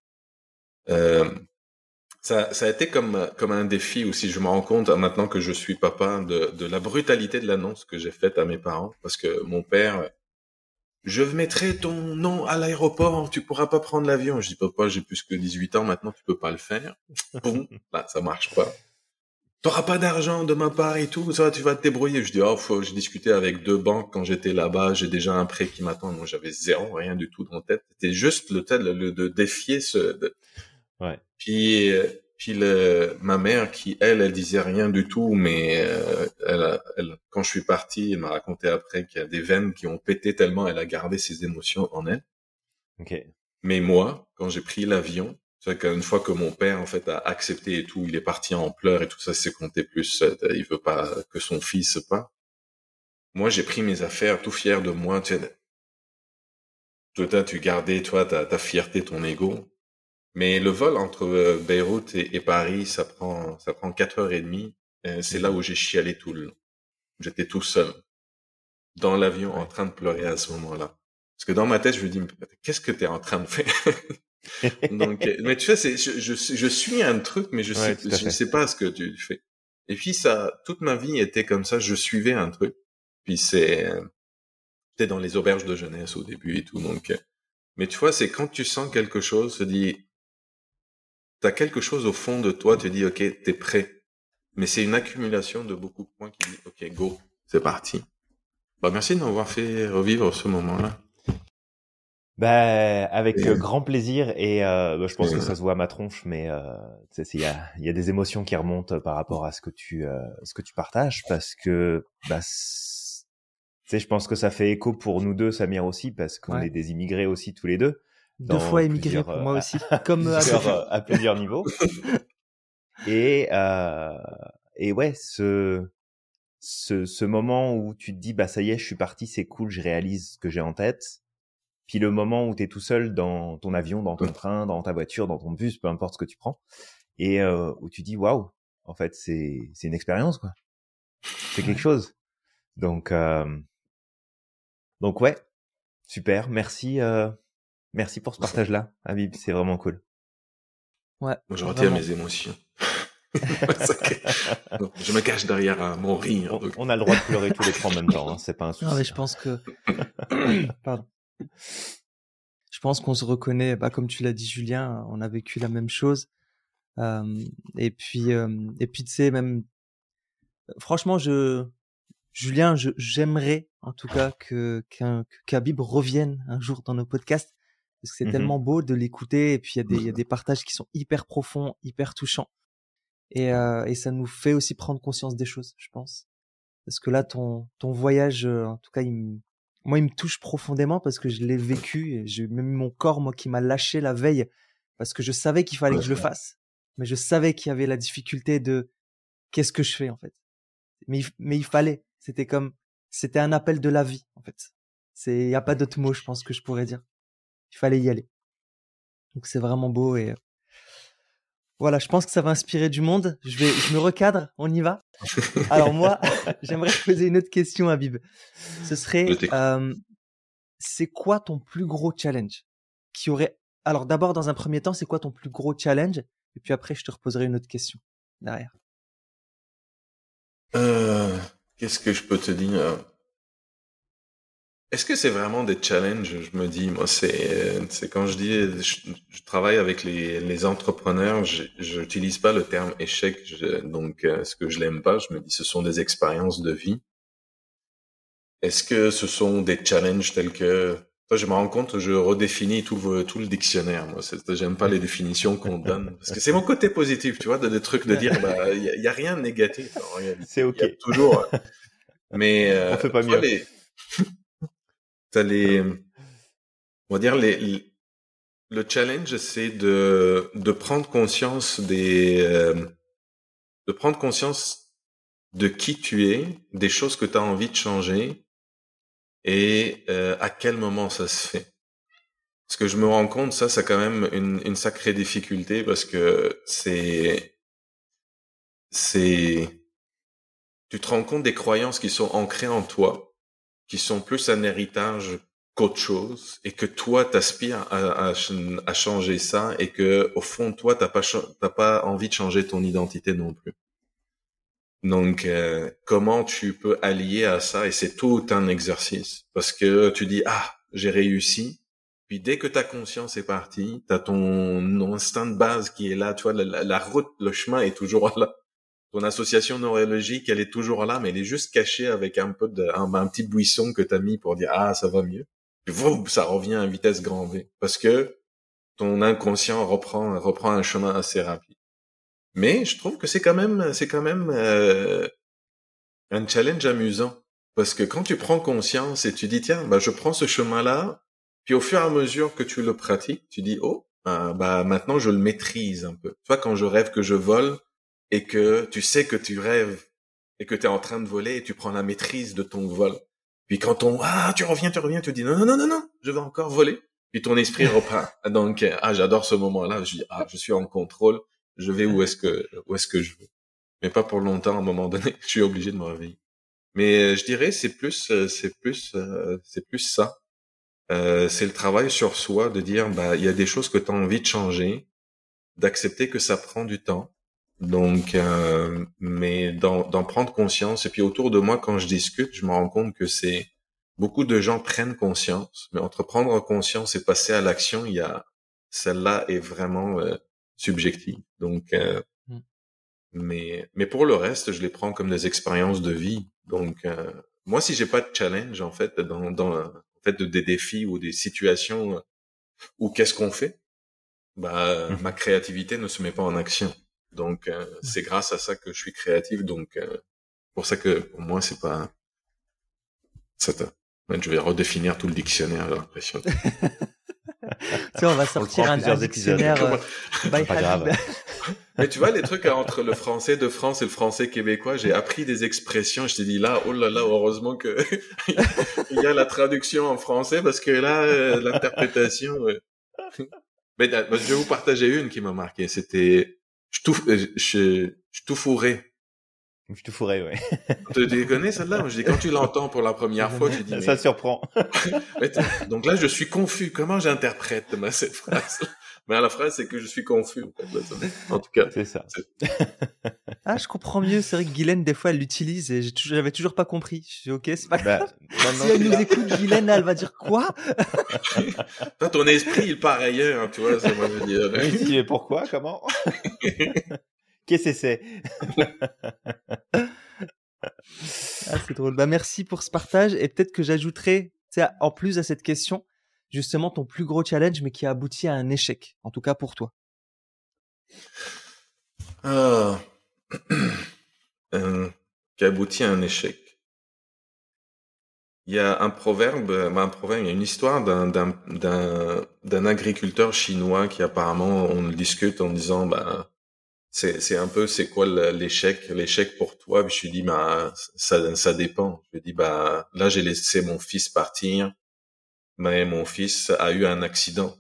Speaker 3: ça a été comme un défi aussi. Je me rends compte maintenant que je suis papa de la brutalité de l'annonce que j'ai faite à mes parents, parce que mon père, je mettrai ton nom à l'aéroport, tu pourras pas prendre l'avion. Je dis, papa, j'ai plus que 18 ans maintenant, tu peux pas le faire. Boum, là, ça marche pas. T'auras pas d'argent de ma part et tout, ça, tu vas te débrouiller. Je dis, j'ai discuté avec 2 banques quand j'étais là-bas, j'ai déjà un prêt qui m'attend. Moi, j'avais rien du tout dans la tête. C'était juste de défier
Speaker 1: Ouais.
Speaker 3: Puis ma mère qui, elle disait rien du tout, mais elle, quand je suis parti, elle m'a raconté après qu'il y a des veines qui ont pété tellement elle a gardé ses émotions en elle.
Speaker 1: Okay.
Speaker 3: Mais moi, quand j'ai pris l'avion, c'est qu'une fois que mon père, en fait, a accepté et tout, il est parti en pleurs et tout ça, c'est compté plus, il veut pas que son fils parte. Moi, j'ai pris mes affaires, tout fier de moi, tu sais. Toi, tu gardais, toi, ta fierté, ton ego. Mais le vol entre Beyrouth et Paris, ça prend 4h30. C'est là où j'ai chialé tout le long. J'étais tout seul. Dans l'avion, en train de pleurer à ce moment-là. Parce que dans ma tête, je me dis, qu'est-ce que t'es en train de faire? Donc, mais tu sais, je suis un truc, mais je sais pas ce que tu fais. Et puis toute ma vie était comme ça, je suivais un truc. Puis j'étais dans les auberges de jeunesse au début et tout, donc, mais tu vois, c'est quand tu sens quelque chose, se dit, t'as quelque chose au fond de toi, tu dis, ok, t'es prêt. Mais c'est une accumulation de beaucoup de points qui dit, ok, go, c'est parti. Merci de m'avoir fait revivre ce moment-là.
Speaker 1: Bah, avec grand plaisir et je pense que ça se voit à ma tronche, mais il y a des émotions qui remontent par rapport à ce que tu partages, parce que je pense que ça fait écho pour nous deux, Samir aussi, parce qu'on est des immigrés aussi tous les deux.
Speaker 2: 2 fois immigrés pour moi aussi, comme
Speaker 1: à plusieurs niveaux. Et ouais, ce moment où tu te dis ça y est, je suis parti, c'est cool, je réalise ce que j'ai en tête. Puis le moment où tu es tout seul dans ton avion, dans ton train, dans ta voiture, dans ton bus, peu importe ce que tu prends, et où tu dis waouh, en fait c'est une expérience, quoi. C'est quelque chose. Donc ouais, super, merci pour ce partage-là, Habib, c'est vraiment cool.
Speaker 2: Ouais.
Speaker 3: Moi, je retiens mes émotions. Je me cache derrière mon rire.
Speaker 1: On a le droit de pleurer tous les trois en même temps, hein, c'est pas un souci.
Speaker 2: Non, mais je pense que pardon. Je pense qu'on se reconnaît, comme tu l'as dit, Julien, on a vécu la même chose. Et puis tu sais, même, franchement, Julien, j'aimerais, en tout cas, qu'Habib revienne un jour dans nos podcasts, parce que c'est tellement beau de l'écouter, et puis il y a des partages qui sont hyper profonds, hyper touchants. Et ça nous fait aussi prendre conscience des choses, je pense. Parce que là, ton voyage, en tout cas, moi, il me touche profondément parce que je l'ai vécu, et j'ai même mon corps, moi, qui m'a lâché la veille parce que je savais qu'il fallait que je le fasse. Mais je savais qu'il y avait la difficulté de qu'est-ce que je fais, en fait. Mais il fallait. C'était un appel de la vie, en fait. Il y a pas d'autre mot, je pense, que je pourrais dire. Il fallait y aller. Donc c'est vraiment beau et voilà, je pense que ça va inspirer du monde. Je me recadre, on y va. Alors moi, j'aimerais te poser une autre question, Habib. Ce serait, c'est quoi ton plus gros challenge Alors d'abord, dans un premier temps, c'est quoi ton plus gros challenge? Et puis après, je te reposerai une autre question derrière.
Speaker 3: Qu'est-ce que je peux te dire? Est-ce que c'est vraiment des challenges? Je me dis, moi, c'est quand je dis, je travaille avec les entrepreneurs, j'utilise pas le terme échec, donc, ce que je l'aime pas, je me dis, ce sont des expériences de vie. Est-ce que ce sont des challenges tels que, je me rends compte, je redéfinis tout le dictionnaire, moi. J'aime pas les définitions qu'on donne, parce que c'est mon côté positif, tu vois, des trucs de dire, y a rien de négatif, en réalité.
Speaker 1: C'est ok.
Speaker 3: Il y a toujours, mais,
Speaker 1: on fait pas mieux.
Speaker 3: On va dire le challenge, c'est de prendre conscience de prendre conscience de qui tu es, des choses que tu as envie de changer et à quel moment ça se fait. Parce que je me rends compte, ça a quand même une sacrée difficulté parce que tu te rends compte des croyances qui sont ancrées en toi, qui sont plus un héritage qu'autre chose, et que toi t'aspires à changer ça, et que au fond toi t'as pas envie de changer ton identité non plus. Donc comment tu peux allier à ça? Et c'est tout un exercice, parce que tu dis j'ai réussi, puis dès que ta conscience est partie, t'as ton instinct de base qui est là, tu vois, la route, le chemin est toujours là. Ton association neurologique, elle est toujours là, mais elle est juste cachée avec un petit buisson que t'as mis pour dire ça va mieux. Puis ça revient à vitesse grand V, parce que ton inconscient reprend un chemin assez rapide. Mais je trouve que c'est quand même un challenge amusant, parce que quand tu prends conscience et tu dis tiens, je prends ce chemin-là, puis au fur et à mesure que tu le pratiques, tu dis maintenant je le maîtrise un peu. Tu vois, quand je rêve que je vole, et que tu sais que tu rêves et que tu es en train de voler, et tu prends la maîtrise de ton vol. Puis quand tu reviens, tu dis non, je vais encore voler. Puis ton esprit repart. Donc j'adore ce moment-là, je dis je suis en contrôle, je vais où est-ce que je veux. Mais pas pour longtemps, à un moment donné, je suis obligé de me réveiller. Mais je dirais c'est plus ça. C'est le travail sur soi, de dire il y a des choses que tu as envie de changer, d'accepter que ça prend du temps. Donc, mais d'en prendre conscience. Et puis autour de moi, quand je discute, je me rends compte que beaucoup de gens prennent conscience, mais entre prendre conscience et passer à l'action, celle-là est vraiment subjective. Donc, mais pour le reste, je les prends comme des expériences de vie. Donc, moi, si j'ai pas de challenge en fait des défis ou des situations ou qu'est-ce qu'on fait, ma créativité ne se met pas en action. Donc c'est grâce à ça que je suis créatif. Donc pour ça que pour moi c'est pas ça. Je vais redéfinir tout le dictionnaire, j'ai l'impression.
Speaker 2: Tu sais, on va sortir un dictionnaire by
Speaker 1: pas grave.
Speaker 3: Mais tu vois, les trucs entre le français de France et le français québécois, j'ai appris des expressions. Je t'ai dit là, oh là là, heureusement que il y a la traduction en français parce que là, l'interprétation. Mais je vais vous partager une qui m'a marqué. C'était je tout fourré.
Speaker 1: Je te fourrais, ouais.
Speaker 3: Tu connais celle-là? Je dis quand tu l'entends pour la première fois, tu dis
Speaker 1: ça surprend.
Speaker 3: Donc là, je suis confus. Comment j'interprète cette phrase? Mais la phrase, c'est que je suis confus. En tout cas,
Speaker 1: c'est ça.
Speaker 2: Ah, je comprends mieux. C'est vrai que Guylaine, des fois, elle l'utilise et j'avais toujours pas compris. Je dis, ok, c'est pas grave. Si elle nous écoute, Guylaine, elle va dire quoi?
Speaker 3: Toi, ton esprit, il part ailleurs, tu vois, ça, moi, je veux dire.
Speaker 1: Oui, mais pourquoi? Comment? Qu'est-ce que c'est?
Speaker 2: Ah, c'est drôle. Merci pour ce partage. Et peut-être que j'ajouterai, en plus à cette question, justement ton plus gros challenge, mais qui a abouti à un échec, en tout cas pour toi.
Speaker 3: Qui a abouti à un échec. Il y a un proverbe, il y a une histoire d'un agriculteur chinois qui apparemment, on le discute en disant, c'est un peu, c'est quoi l'échec pour toi? Puis je lui dis, ça dépend. Je lui dis, là, j'ai laissé mon fils partir, mais mon fils a eu un accident.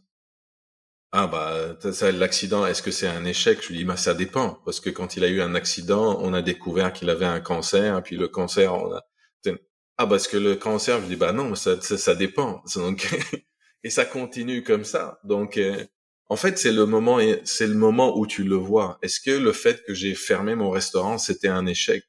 Speaker 3: L'accident, est-ce que c'est un échec? Je lui dis, ça dépend. Parce que quand il a eu un accident, on a découvert qu'il avait un cancer, et puis le cancer, parce que le cancer, je lui dis, non, ça dépend. Donc, et ça continue comme ça. Donc, en fait, c'est le moment où tu le vois. Est-ce que le fait que j'ai fermé mon restaurant, c'était un échec?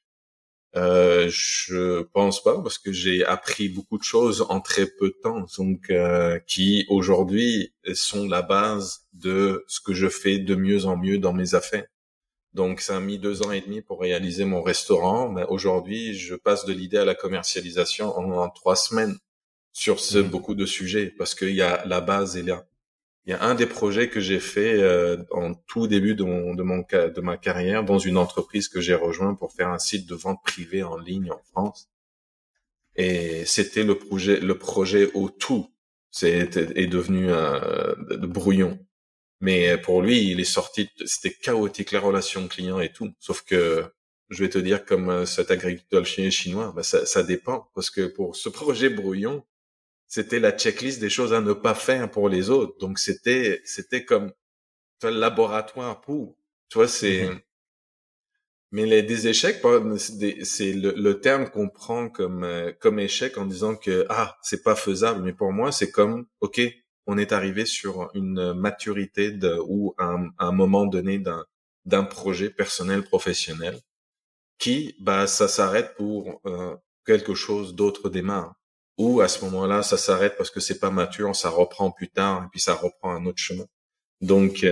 Speaker 3: Je pense pas, parce que j'ai appris beaucoup de choses en très peu de temps, donc qui aujourd'hui sont la base de ce que je fais de mieux en mieux dans mes affaires. Donc ça a mis 2 ans et demi pour réaliser mon restaurant, mais aujourd'hui je passe de l'idée à la commercialisation en 3 semaines sur beaucoup de sujets, parce qu'il y a la base est là. Il y a un des projets que j'ai fait en tout début de ma carrière dans une entreprise que j'ai rejoint pour faire un site de vente privée en ligne en France. Et c'était le projet O2. Est devenu de brouillon. Mais pour lui, il est sorti, c'était chaotique, la relation client et tout. Sauf que, je vais te dire, comme cet agriculteur chinois, ça dépend. Parce que pour ce projet brouillon, c'était la checklist des choses à ne pas faire pour les autres. Donc c'était comme, tu vois, le laboratoire pour, tu vois, mais des échecs, c'est le terme qu'on prend comme échec en disant que, c'est pas faisable. Mais pour moi, c'est comme, ok, on est arrivé sur une maturité ou un moment donné d'un projet personnel, professionnel, qui, ça s'arrête pour quelque chose d'autre démarre. Ou à ce moment-là, ça s'arrête parce que c'est pas mature, ça reprend plus tard et puis ça reprend un autre chemin. Donc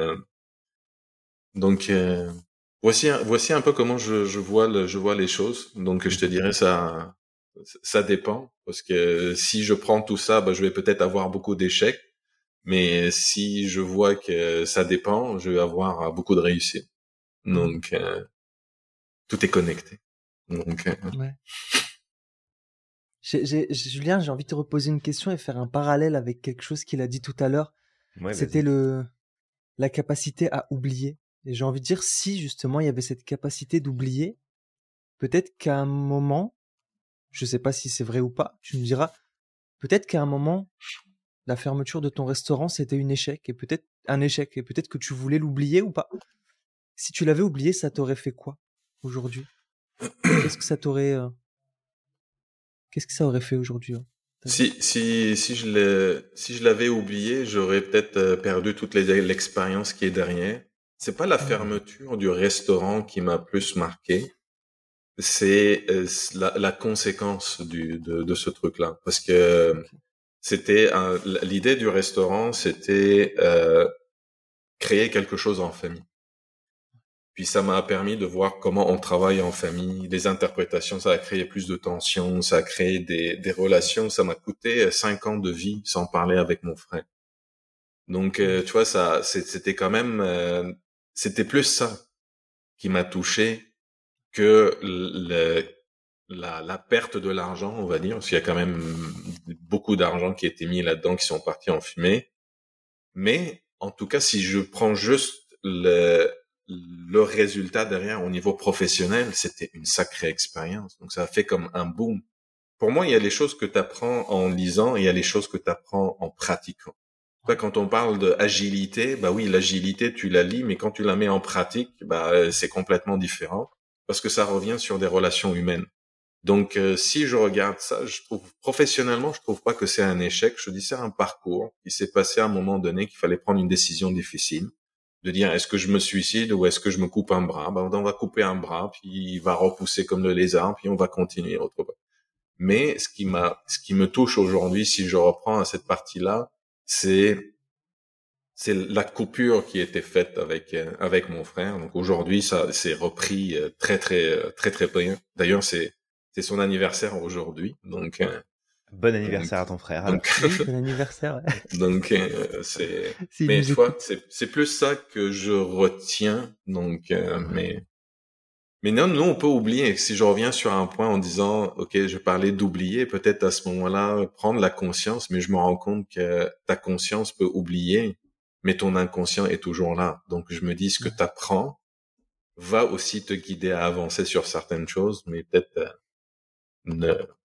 Speaker 3: voici un peu comment je vois les choses. Donc je te dirais ça dépend, parce que si je prends tout ça, je vais peut-être avoir beaucoup d'échecs, mais si je vois que ça dépend, je vais avoir beaucoup de réussite. Donc tout est connecté. Donc
Speaker 2: ouais. Julien, j'ai envie de te reposer une question et faire un parallèle avec quelque chose qu'il a dit tout à l'heure.
Speaker 1: Ouais,
Speaker 2: c'était la capacité à oublier. Et j'ai envie de dire, si justement il y avait cette capacité d'oublier, peut-être qu'à un moment, je sais pas si c'est vrai ou pas, tu me diras, peut-être qu'à un moment, la fermeture de ton restaurant, c'était un échec, et peut-être que tu voulais l'oublier ou pas. Si tu l'avais oublié, ça t'aurait fait quoi aujourd'hui? Qu'est-ce que ça aurait fait aujourd'hui?
Speaker 3: Si je l'avais oublié, j'aurais peut-être perdu toute l'expérience qui est derrière. C'est pas la fermeture du restaurant qui m'a plus marqué, c'est la conséquence de ce truc-là, parce que c'était l'idée du restaurant, c'était créer quelque chose en famille. Puis ça m'a permis de voir comment on travaille en famille, les interprétations, ça a créé plus de tension, ça a créé des relations, ça m'a coûté 5 ans de vie sans parler avec mon frère. Donc, tu vois, c'était quand même, c'était plus ça qui m'a touché que la perte de l'argent, on va dire, parce qu'il y a quand même beaucoup d'argent qui a été mis là-dedans, qui sont partis en fumée. Mais, en tout cas, si je prends juste le résultat derrière au niveau professionnel, c'était une sacrée expérience. Donc, ça a fait comme un boom. Pour moi, il y a les choses que tu apprends en lisant et il y a les choses que tu apprends en pratiquant. Quand on parle de agilité, bah oui, l'agilité, tu la lis, mais quand tu la mets en pratique, bah c'est complètement différent parce que ça revient sur des relations humaines. Donc, si je regarde ça, je trouve professionnellement, je trouve pas que c'est un échec. Je dis c'est un parcours. Il s'est passé à un moment donné qu'il fallait prendre une décision difficile, de dire est-ce que je me suicide ou est-ce que je me coupe un bras. Ben, on va couper un bras, puis il va repousser comme le lézard, puis on va continuer autre part. Mais ce qui me touche aujourd'hui, si je reprends à cette partie-là, c'est la coupure qui a été faite avec mon frère. Donc aujourd'hui, ça s'est repris très bien. D'ailleurs, c'est son anniversaire aujourd'hui. Donc
Speaker 1: bon anniversaire à ton frère.
Speaker 2: Oui, bon anniversaire. Ouais.
Speaker 3: Donc mais tu vois, c'est plus ça que je retiens. Donc mais non, nous, on peut oublier. Si je reviens sur un point en disant, OK, je parlais d'oublier, peut-être à ce moment-là, prendre la conscience, mais je me rends compte que ta conscience peut oublier, mais ton inconscient est toujours là. Donc, je me dis, ce que tu apprends va aussi te guider à avancer sur certaines choses, mais peut-être ne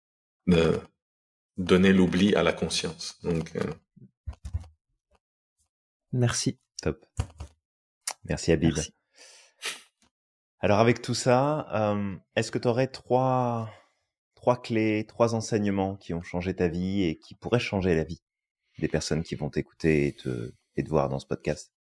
Speaker 3: donner l'oubli à la conscience. Donc,
Speaker 2: Merci.
Speaker 1: Top. Merci, Habib. Merci. Alors avec tout ça, est-ce que tu aurais trois clés, 3 enseignements qui ont changé ta vie et qui pourraient changer la vie des personnes qui vont t'écouter et te voir dans ce podcast?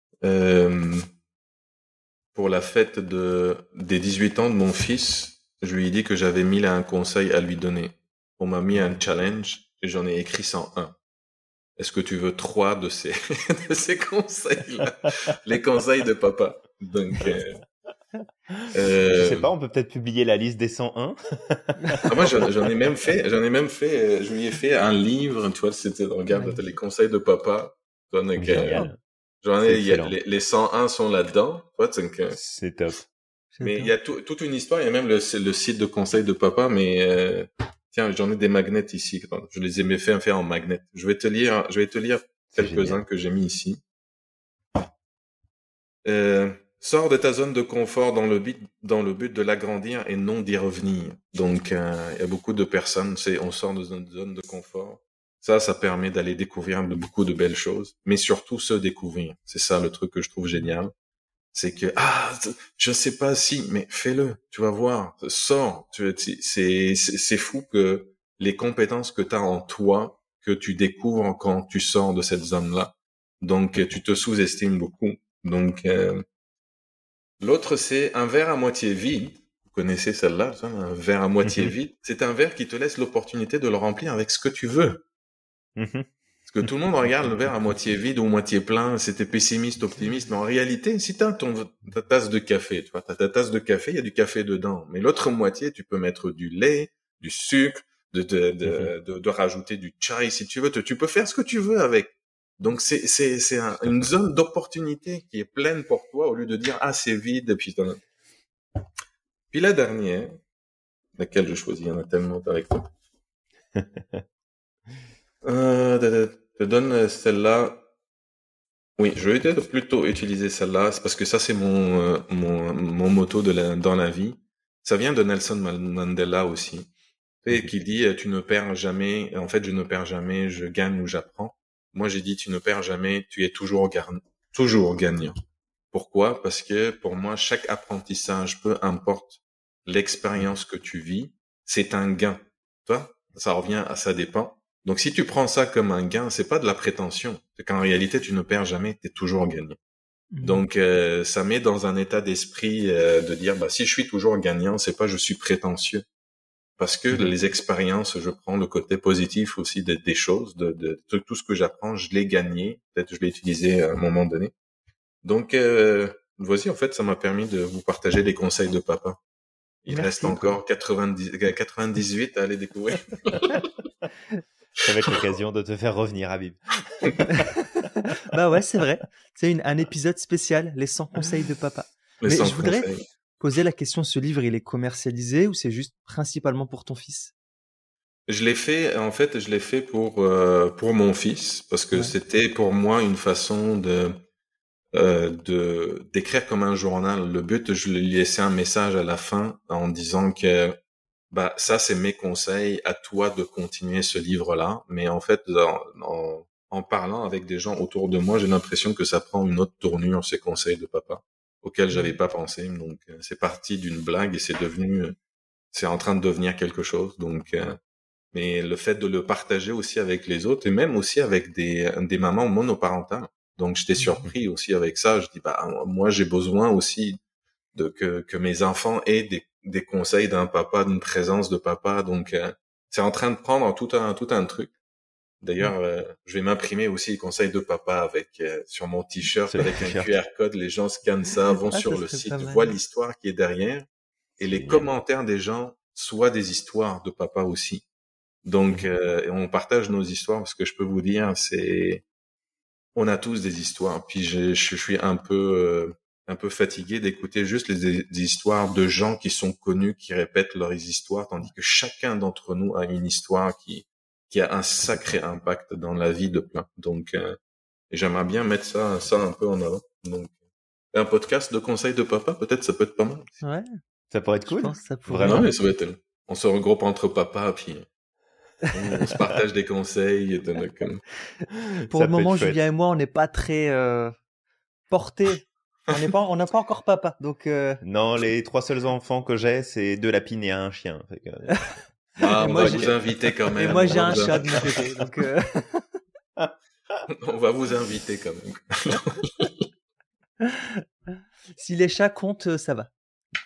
Speaker 3: Pour la fête des 18 ans de mon fils, je lui ai dit que j'avais 1001 conseils à lui donner. On m'a mis un challenge et j'en ai écrit 101. Est-ce que tu veux 3 de ces conseils-là? Les conseils de papa. Donc,
Speaker 1: je sais pas, on peut peut-être publier la liste des 101.
Speaker 3: Moi, j'en ai même fait, je lui ai fait un livre, tu vois, c'était, regarde, les conseils de papa. Donc,
Speaker 1: génial.
Speaker 3: Les 101 sont là-dedans.
Speaker 1: C'est top.
Speaker 3: Mais il y a toute une histoire, il y a même le site de conseils de papa, mais tiens, j'en ai des magnets ici. Je les ai fait en magnet. Je vais te lire quelques-uns que j'ai mis ici. Sors de ta zone de confort dans le but de l'agrandir et non d'y revenir. Donc, il y a beaucoup de personnes, on sort de notre zone de confort. Ça permet d'aller découvrir beaucoup de belles choses, mais surtout se découvrir. C'est ça le truc que je trouve génial. C'est que, je sais pas si, mais fais-le, tu vas voir, sors. C'est fou que les compétences que tu as en toi, que tu découvres quand tu sors de cette zone-là. Donc, tu te sous-estimes beaucoup. Donc, l'autre, c'est un verre à moitié vide. Vous connaissez celle-là, ça, un verre à moitié vide. C'est un verre qui te laisse l'opportunité de le remplir avec ce que tu veux. Parce que tout le monde regarde le verre à moitié vide ou moitié plein, c'était pessimiste, optimiste. Mais en réalité, si t'as ta tasse de café, tu vois, t'as ta tasse de café, il y a du café dedans. Mais l'autre moitié, tu peux mettre du lait, du sucre, de rajouter du chai si tu veux. Tu peux faire ce que tu veux avec. Donc c'est une zone d'opportunité qui est pleine pour toi au lieu de dire c'est vide puis la dernière, laquelle je choisis, il y en a tellement avec toi. Je donne celle-là. Oui, je vais plutôt utiliser celle-là, c'est parce que ça c'est mon motto dans la vie. Ça vient de Nelson Mandela aussi, et qui dit tu ne perds jamais. En fait, je ne perds jamais, je gagne ou j'apprends. Moi, j'ai dit tu ne perds jamais, tu es toujours gagnant. Pourquoi? Parce que pour moi, chaque apprentissage, peu importe l'expérience que tu vis, c'est un gain. Toi, ça revient à ça dépend. Donc, si tu prends ça comme un gain, c'est pas de la prétention. C'est qu'en réalité, tu ne perds jamais, tu es toujours gagnant. Donc, ça met dans un état d'esprit de dire, si je suis toujours gagnant, c'est pas je suis prétentieux. Parce que les expériences, je prends le côté positif aussi des choses, de tout ce que j'apprends, je l'ai gagné. Peut-être je l'ai utilisé à un moment donné. Donc, voici, en fait, ça m'a permis de vous partager les conseils de papa. Il reste encore 98 à aller découvrir.
Speaker 1: Ça va être l'occasion de te faire revenir, Habib.
Speaker 2: Bah ouais, c'est vrai. C'est un épisode spécial, les 100 conseils de papa.
Speaker 3: Mais
Speaker 2: Mais
Speaker 3: sans
Speaker 2: je voudrais
Speaker 3: conseil.
Speaker 2: poser la question, ce livre, il est commercialisé ou c'est juste principalement pour ton fils?
Speaker 3: Je l'ai fait pour mon fils, parce que
Speaker 2: Ouais.
Speaker 3: c'était pour moi une façon d'écrire comme un journal. Le but, je lui laissais un message à la fin en disant que bah ça c'est mes conseils, à toi de continuer ce livre-là. Mais en fait, en parlant avec des gens autour de moi, j'ai l'impression que ça prend une autre tournure, ces conseils de papa, auxquels j'avais
Speaker 2: Mhm.
Speaker 3: pas pensé. Donc c'est parti d'une blague et c'est en train de devenir quelque chose. Donc mais le fait de le partager aussi avec les autres et même aussi avec des mamans monoparentales. Donc j'étais
Speaker 2: Mhm.
Speaker 3: surpris aussi avec ça. Je dis bah moi j'ai besoin aussi de que mes enfants aient des conseils d'un papa, d'une présence de papa. Donc c'est en train de prendre tout un truc. D'ailleurs, je vais m'imprimer aussi les conseils de papa avec sur mon t-shirt
Speaker 1: Sur les
Speaker 3: avec un
Speaker 1: t-shirts.
Speaker 3: QR code. Les gens scannent ça, vont
Speaker 2: Ah, ça
Speaker 3: sur le
Speaker 2: serait pas
Speaker 3: site,
Speaker 2: mal.
Speaker 3: voient l'histoire qui est derrière et
Speaker 1: C'est
Speaker 3: les
Speaker 1: génial.
Speaker 3: commentaires des gens soient des histoires de papa aussi. Donc,
Speaker 1: Mhm.
Speaker 3: on partage nos histoires parce que je peux vous dire, on a tous des histoires. Puis je suis un peu fatigué d'écouter juste des histoires de gens qui sont connus, qui répètent leurs histoires, tandis que chacun d'entre nous a une histoire qui a un sacré
Speaker 1: Complètement.
Speaker 3: impact dans la vie de plein. Donc, et j'aimerais bien mettre ça un peu en avant. Donc, un podcast de conseils de papa, peut-être ça peut être pas mal.
Speaker 2: Ouais,
Speaker 1: Ça pourrait être
Speaker 2: je
Speaker 1: cool.
Speaker 2: pense que ça pourrait.
Speaker 3: Non,
Speaker 1: Vraiment.
Speaker 3: mais ça va être, on se regroupe entre papas, puis on se partage des conseils et comme,
Speaker 2: Pour
Speaker 1: Ça
Speaker 2: le
Speaker 1: peut être
Speaker 2: moment, Julien
Speaker 1: chouette.
Speaker 2: et moi, on n'est pas très portés. On n'a pas encore papa, donc
Speaker 1: Non, les 3 seuls enfants que j'ai, c'est 2 lapines et un chien. Fait que,
Speaker 3: ah,
Speaker 2: et
Speaker 3: on
Speaker 2: moi
Speaker 3: va
Speaker 2: j'ai
Speaker 3: vous inviter quand
Speaker 2: et
Speaker 3: même.
Speaker 2: moi j'ai un chat de mon côté, donc
Speaker 3: On va vous inviter quand même.
Speaker 2: si les chats comptent, ça va.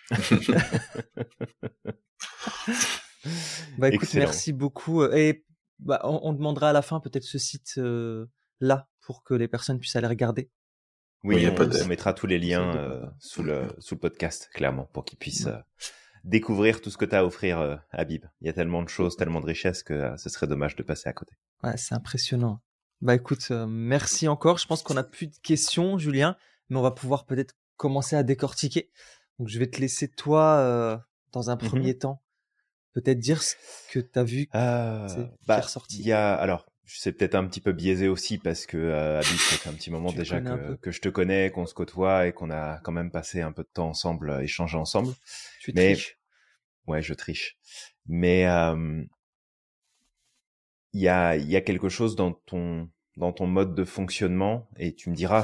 Speaker 2: Bah écoute,
Speaker 1: Excellent.
Speaker 2: merci beaucoup. Et bah, on demandera à la fin peut-être ce site là pour que les personnes puissent aller regarder.
Speaker 3: Oui, il
Speaker 1: Oui,
Speaker 3: y a pas
Speaker 1: on
Speaker 3: de,
Speaker 1: mettra tous les
Speaker 2: Conseil
Speaker 1: liens
Speaker 2: de papa.
Speaker 1: sous le podcast, clairement, pour qu'ils puissent
Speaker 2: Ouais,
Speaker 1: découvrir tout ce que tu as à offrir, Habib. Il y a tellement de choses, tellement de richesses que ce serait dommage de passer à côté.
Speaker 2: ouais, c'est impressionnant. Bah écoute, merci encore. Je pense qu'on a plus de questions, Julien, mais on va pouvoir peut-être commencer à décortiquer. Donc je vais te laisser toi dans un
Speaker 1: Mhm.
Speaker 2: premier temps peut-être dire ce que tu as vu, qui est
Speaker 1: Il
Speaker 2: ressorti.
Speaker 1: y a, alors, c'est peut-être un petit peu biaisé aussi parce que Habib, ça fait un petit moment
Speaker 2: Tu le
Speaker 1: déjà
Speaker 2: connais un peu.
Speaker 1: que je te connais, qu'on se côtoie et qu'on a quand même passé un peu de temps ensemble, échangé ensemble.
Speaker 2: Tu
Speaker 1: Mais
Speaker 2: triches.
Speaker 1: ouais, je triche. Mais il y a quelque chose dans ton mode de fonctionnement et tu me diras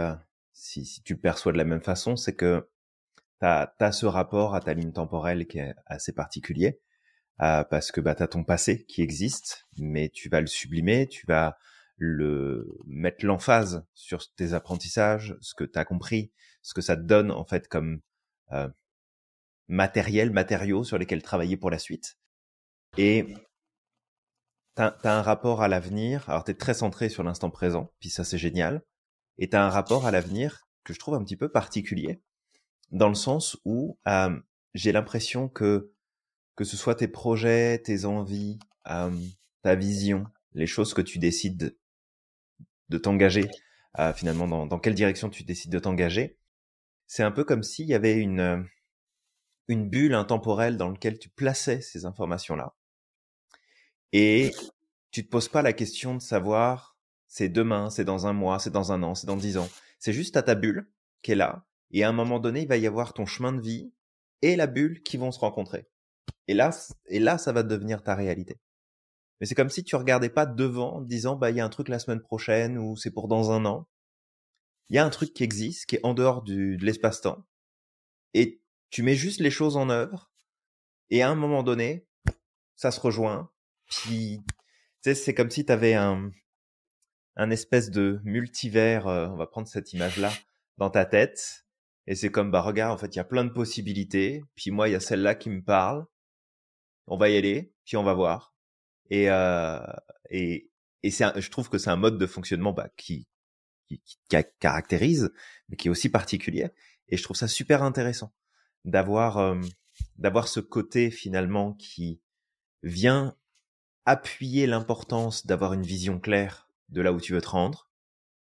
Speaker 1: si tu le perçois de la même façon, c'est que t'as ce rapport à ta ligne temporelle qui est assez particulier. Parce que bah, tu as ton passé qui existe, mais tu vas le sublimer, tu vas le mettre l'emphase sur tes apprentissages, ce que tu as compris, ce que ça te donne en fait comme euh, matériaux sur lesquels travailler pour la suite. Et t'as un rapport à l'avenir, alors t'es très centré sur l'instant présent, puis ça c'est génial, et t'as un rapport à l'avenir que je trouve un petit peu particulier, dans le sens où j'ai l'impression que ce soit tes projets, tes envies, ta vision, les choses que tu décides de t'engager, finalement dans quelle direction tu décides de t'engager, c'est un peu comme s'il y avait une bulle intemporelle dans laquelle tu plaçais ces informations-là. Et tu te poses pas la question de savoir c'est demain, c'est dans un mois, c'est dans un an, c'est dans 10 ans. C'est juste à ta bulle qui est là. Et à un moment donné, il va y avoir ton chemin de vie et la bulle qui vont se rencontrer. Et là, ça va devenir ta réalité. Mais c'est comme si tu regardais pas devant en te disant, bah, il y a un truc la semaine prochaine ou c'est pour dans un an. Il y a un truc qui existe, qui est en dehors de l'espace-temps. Et tu mets juste les choses en œuvre. Et à un moment donné, ça se rejoint. Puis, tu sais, c'est comme si tu avais un espèce de multivers, on va prendre cette image-là, dans ta tête. Et c'est comme, bah, regarde, en fait, il y a plein de possibilités. Puis moi, il y a celle-là qui me parle. On va y aller, puis on va voir. Et, et, et je trouve que c'est un mode de fonctionnement bah, qui caractérise, mais qui est aussi particulier. Et je trouve ça super intéressant d'avoir ce côté finalement qui vient appuyer l'importance d'avoir une vision claire de là où tu veux te rendre,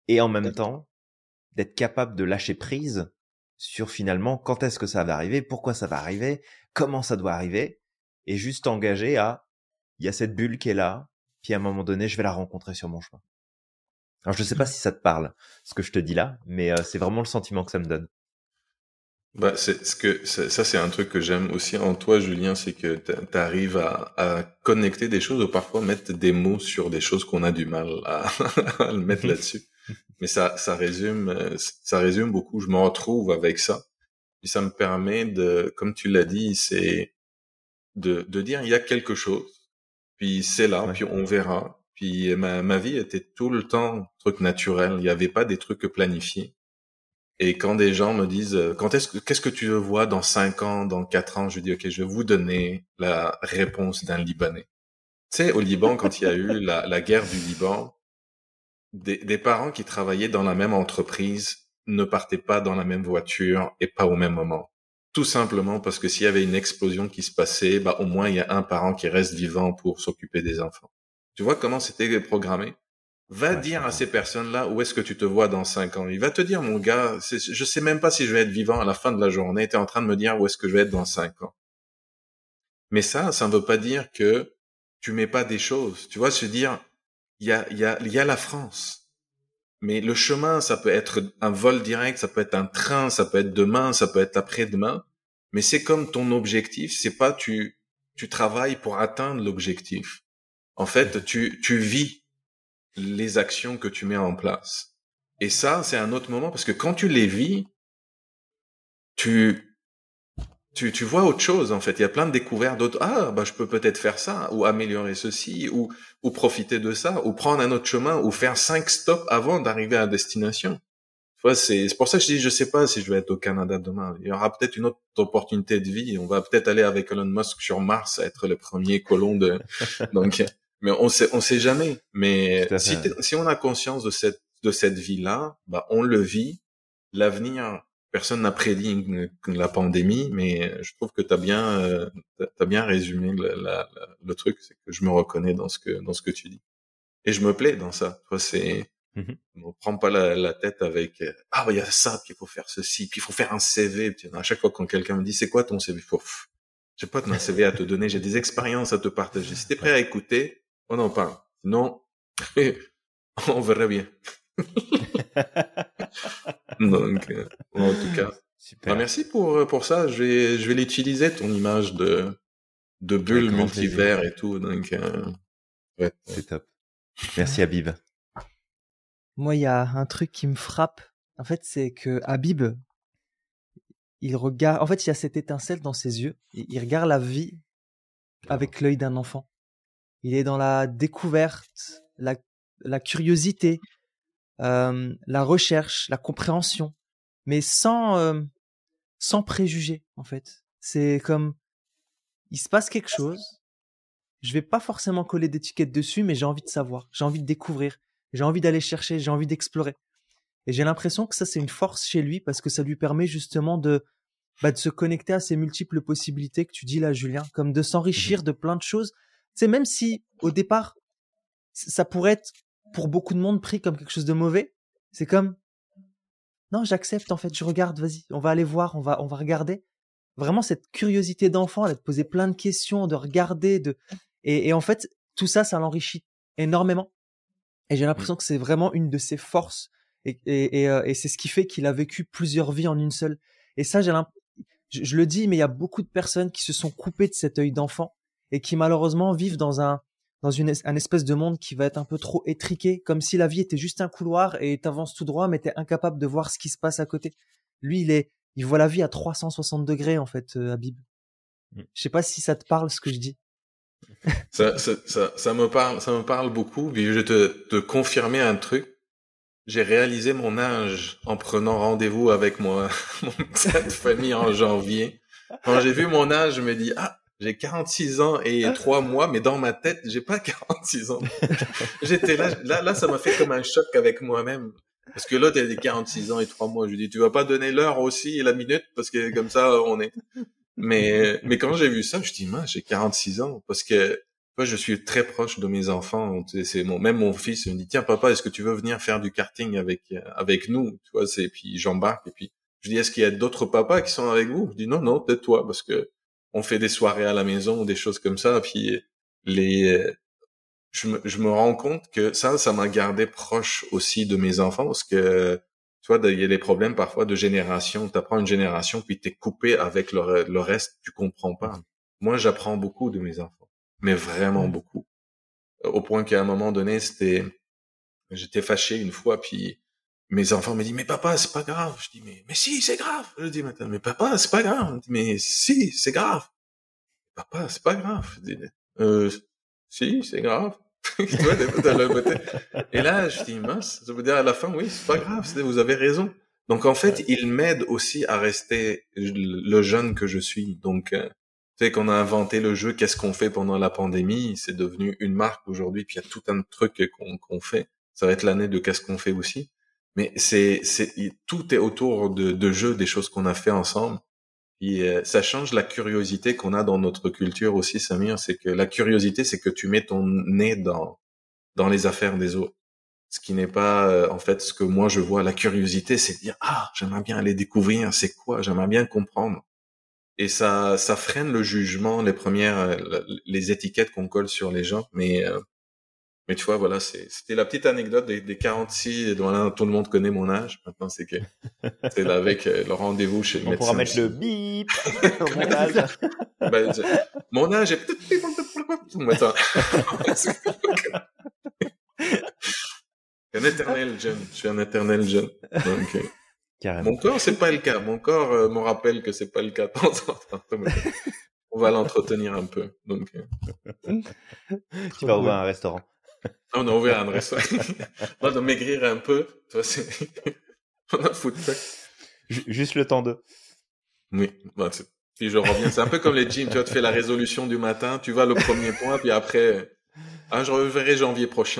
Speaker 1: et en même temps, d'être capable de lâcher prise sur finalement quand est-ce que ça va arriver, pourquoi ça va arriver, comment ça doit arriver, et juste engagé à, il y a cette bulle qui est là, puis à un moment donné, je vais la rencontrer sur mon chemin. Alors je sais pas si ça te parle, ce que je te dis là, mais c'est vraiment le sentiment que ça me donne.
Speaker 3: Bah, ça, c'est un truc que j'aime aussi en toi, Julien, c'est que t'arrives à connecter des choses ou parfois mettre des mots sur des choses qu'on a du mal à le mettre là-dessus. Mais ça résume beaucoup. Je me retrouve avec ça. Puis ça me permet comme tu l'as dit, c'est de dire il y a quelque chose. Puis c'est là, puis on verra. Puis ma vie était tout le temps truc naturel. Il n'y avait pas des trucs planifiés. Et quand des gens me disent qu'est-ce que tu vois dans 5 ans, dans 4 ans, je dis ok, je vais vous donner la réponse d'un Libanais. Tu sais, au Liban, quand il y a eu la guerre du Liban, des parents qui travaillaient dans la même entreprise ne partaient pas dans la même voiture et pas au même moment. Tout simplement parce que s'il y avait une explosion qui se passait, bah au moins il y a un parent qui reste vivant pour s'occuper des enfants. Tu vois comment c'était programmé? Va dire à ces personnes-là où est-ce que tu te vois dans 5 ans. Il va te dire, mon gars, je sais même pas si je vais être vivant à la fin de la journée. T'es en train de me dire où est-ce que je vais être dans 5 ans. Mais ça ne veut pas dire que tu mets pas des choses. Tu vois, se dire, il y a la France. Mais le chemin, ça peut être un vol direct, ça peut être un train, ça peut être demain, ça peut être après-demain. Mais c'est comme ton objectif, c'est pas tu travailles pour atteindre l'objectif. En fait, tu vis les actions que tu mets en place. Et ça, c'est un autre moment parce que quand tu les vis, tu vois autre chose, en fait. Il y a plein de découvertes d'autres. Ah, bah, je peux peut-être faire ça, ou améliorer ceci, ou profiter de ça, ou prendre un autre chemin, ou faire 5 stops avant d'arriver à destination. Tu vois, c'est pour ça que je dis, je sais pas si je vais être au Canada demain. Il y aura peut-être une autre opportunité de vie. On va peut-être aller avec Elon Musk sur Mars, être le premier colon donc, mais on sait jamais. Mais si on a conscience de cette vie-là, bah, on le vit. L'avenir, personne n'a prédit la pandémie, mais je trouve que t'as bien résumé le truc, c'est que je me reconnais dans ce que tu dis. Et je me plais dans ça. Toi, on prend pas la tête avec bah, il y a ça, puis il faut faire ceci, puis il faut faire un CV. Puis, à chaque fois quand quelqu'un me dit c'est quoi ton CV, j'ai pas un CV à te donner, j'ai des expériences à te partager. Si t'es prêt à écouter, on en parle. Sinon, on verra bien. Donc, en tout cas, bah, merci pour ça. Je vais l'utiliser, ton image de bulle multivers et tout. Donc, ouais.
Speaker 1: C'est top. Merci Habib.
Speaker 2: Moi, il y a un truc qui me frappe. En fait, c'est que Habib, il regarde. En fait, il y a cette étincelle dans ses yeux. Il regarde la vie avec l'œil d'un enfant. Il est dans la découverte, la curiosité, la recherche, la compréhension, mais sans préjugés, en fait. C'est comme, il se passe quelque chose, je vais pas forcément coller d'étiquette dessus, mais j'ai envie de savoir, j'ai envie de découvrir, j'ai envie d'aller chercher, j'ai envie d'explorer. Et j'ai l'impression que ça, c'est une force chez lui, parce que ça lui permet justement de se connecter à ces multiples possibilités que tu dis là, Julien, comme de s'enrichir de plein de choses. C'est même si, au départ, ça pourrait être, pour beaucoup de monde, pris comme quelque chose de mauvais, c'est comme, non, j'accepte, en fait, je regarde, vas-y, on va aller voir, on va regarder. Vraiment, cette curiosité d'enfant, de poser plein de questions, de regarder, et en fait, tout ça, ça l'enrichit énormément. Et j'ai l'impression que c'est vraiment une de ses forces, et c'est ce qui fait qu'il a vécu plusieurs vies en une seule. Et ça, je le dis, mais il y a beaucoup de personnes qui se sont coupées de cet œil d'enfant et qui malheureusement vivent dans un espèce de monde qui va être un peu trop étriqué, comme si la vie était juste un couloir et t'avances tout droit, mais t'es incapable de voir ce qui se passe à côté. Lui, il voit la vie à 360 degrés, en fait, Habib. Je sais pas si ça te parle, ce que je dis.
Speaker 3: Ça me parle beaucoup. Puis je vais te confirmer un truc. J'ai réalisé mon âge en prenant rendez-vous avec mon médecin de famille en janvier. Quand j'ai vu mon âge, je me dis, j'ai 46 ans et 3 mois, mais dans ma tête, j'ai pas 46 ans. J'étais là, ça m'a fait comme un choc avec moi-même. Parce que l'autre, il a des 46 ans et 3 mois. Je lui dis, tu vas pas donner l'heure aussi et la minute, parce que comme ça, on est. Mais quand j'ai vu ça, je dis, j'ai 46 ans, parce que Moi, je suis très proche de mes enfants. Même mon fils me dit, tiens, papa, est-ce que tu veux venir faire du karting avec nous? Tu vois, puis j'embarque. Et puis, je dis, est-ce qu'il y a d'autres papas qui sont avec vous? Je dis, non, peut-être toi, parce que on fait des soirées à la maison ou des choses comme ça. Puis, je me rends compte que ça m'a gardé proche aussi de mes enfants, parce que, tu vois, il y a des problèmes parfois de génération. T'apprends une génération, puis t'es coupé avec le reste, tu comprends pas. Moi, j'apprends beaucoup de mes enfants, mais vraiment beaucoup. Au point qu'à un moment donné, j'étais fâché une fois, puis mes enfants me disent, mais papa, c'est pas grave. Je dis, mais si, c'est grave. Je dis, mais papa, c'est pas grave. Mais si, c'est grave. Papa, c'est pas grave. Je dis, si, c'est grave. Tu vois, et là, je dis, mince, ça veut dire à la fin, oui, c'est pas grave, vous avez raison. Donc, en fait, il m'aide aussi à rester le jeune que je suis. Donc, tu sais, qu'on a inventé le jeu, qu'est-ce qu'on fait pendant la pandémie, c'est devenu une marque aujourd'hui, puis il y a tout un truc qu'on fait. Ça va être l'année de qu'est-ce qu'on fait aussi. Mais tout est autour de jeux, des choses qu'on a fait ensemble. Et ça change la curiosité qu'on a dans notre culture aussi, Samir. C'est que la curiosité, c'est que tu mets ton nez dans les affaires des autres. Ce qui n'est pas, en fait, ce que moi je vois. La curiosité, c'est de dire, j'aimerais bien aller découvrir, c'est quoi, j'aimerais bien comprendre. Et ça freine le jugement, les étiquettes qu'on colle sur les gens. Mais tu vois, voilà, c'était la petite anecdote des 46, voilà, tout le monde connaît mon âge. Maintenant, c'est là avec le rendez-vous chez le médecin.
Speaker 1: On pourra mettre le bip au montage.
Speaker 3: Mon âge est peut-être... Attends. Un éternel jeune. Je suis un éternel jeune. Donc, mon corps, c'est pas le cas. Mon corps me rappelle que c'est pas le cas. On va l'entretenir un peu. Donc,
Speaker 1: tu vas ouvrir un restaurant.
Speaker 3: On a ouvert un restaurant. On va maigrir un peu. Toi, on a foutu ça.
Speaker 1: Juste le temps de.
Speaker 3: Oui. Puis je reviens. C'est un peu comme les gyms. Tu vois, tu fais la résolution du matin. Tu vas le premier point, puis après, je reverrai janvier prochain.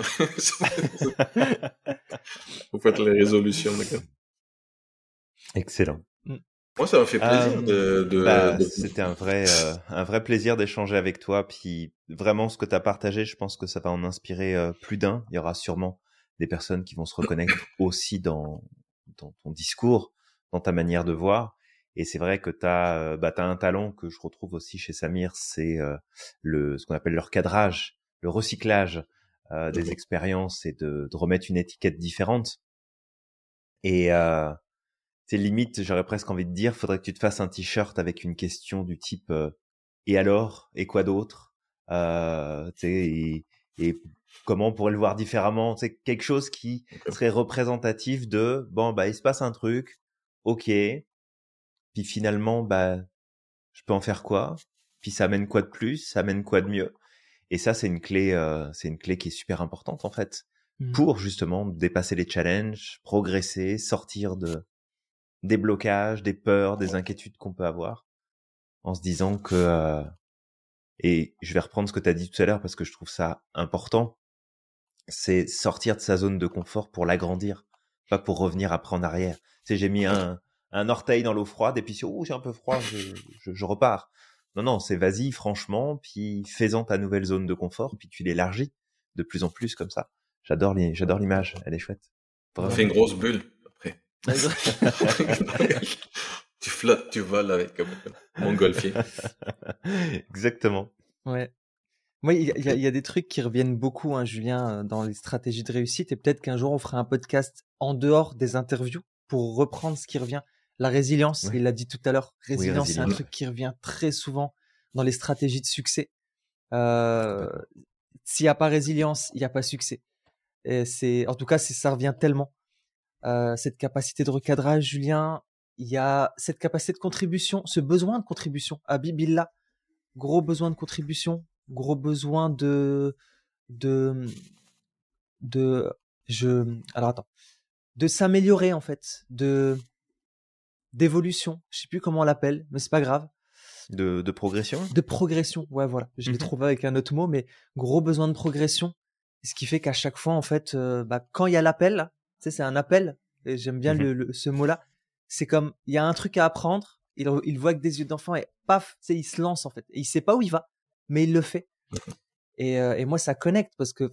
Speaker 3: Vous faites les résolutions, d'accord.
Speaker 1: Excellent.
Speaker 3: Moi, ça m'a fait plaisir
Speaker 1: C'était un vrai plaisir d'échanger avec toi. Puis vraiment, ce que tu as partagé, je pense que ça va en inspirer plus d'un. Il y aura sûrement des personnes qui vont se reconnaître aussi dans ton discours, dans ta manière de voir. Et c'est vrai que t'as un talent que je retrouve aussi chez Samir, c'est ce qu'on appelle le recadrage, le recyclage des expériences et de remettre une étiquette différente. Et c'est limite, j'aurais presque envie de dire, faudrait que tu te fasses un t-shirt avec une question du type et alors, et quoi d'autre, et comment on pourrait le voir différemment, c'est quelque chose qui serait représentatif de il se passe un truc, ok, puis finalement je peux en faire quoi, puis ça amène quoi de plus, ça amène quoi de mieux, et ça c'est une clé qui est super importante en fait pour justement dépasser les challenges, progresser, sortir des blocages, des peurs, des inquiétudes qu'on peut avoir, en se disant que et je vais reprendre ce que tu as dit tout à l'heure parce que je trouve ça important, c'est sortir de sa zone de confort pour l'agrandir, pas pour revenir après en arrière. Tu sais, j'ai mis un orteil dans l'eau froide et puis j'ai un peu froid, je repars. Non, c'est vas-y franchement, puis fais-en ta nouvelle zone de confort, puis tu l'élargis de plus en plus comme ça. J'adore l'image, elle est chouette.
Speaker 3: On fait une grosse bulle après. Tu flottes, tu voles avec mon montgolfier.
Speaker 1: Exactement.
Speaker 2: Ouais. Moi, il y a des trucs qui reviennent beaucoup, Julien, dans les stratégies de réussite. Et peut-être qu'un jour, on fera un podcast en dehors des interviews pour reprendre ce qui revient. La résilience, il l'a dit tout à l'heure. Résilience, c'est un truc qui revient très souvent dans les stratégies de succès. S'il n'y a pas résilience, il n'y a pas succès. Et en tout cas, ça revient tellement. Cette capacité de recadrage, Julien, il y a cette capacité de contribution, ce besoin de contribution. Habib, il l'a. Gros besoin de contribution, gros besoin de s'améliorer en fait, d'évolution. Je sais plus comment on l'appelle, mais c'est pas grave.
Speaker 1: De progression.
Speaker 2: De progression, ouais, voilà. Je l'ai trouvé avec un autre mot, mais gros besoin de progression. Ce qui fait qu'à chaque fois, en fait, quand il y a l'appel, tu sais, c'est un appel. Et j'aime bien ce mot-là. C'est comme il y a un truc à apprendre. Il voit avec des yeux d'enfant et paf, tu sais, il se lance en fait. Et il sait pas où il va, mais il le fait. Et moi, ça connecte parce que,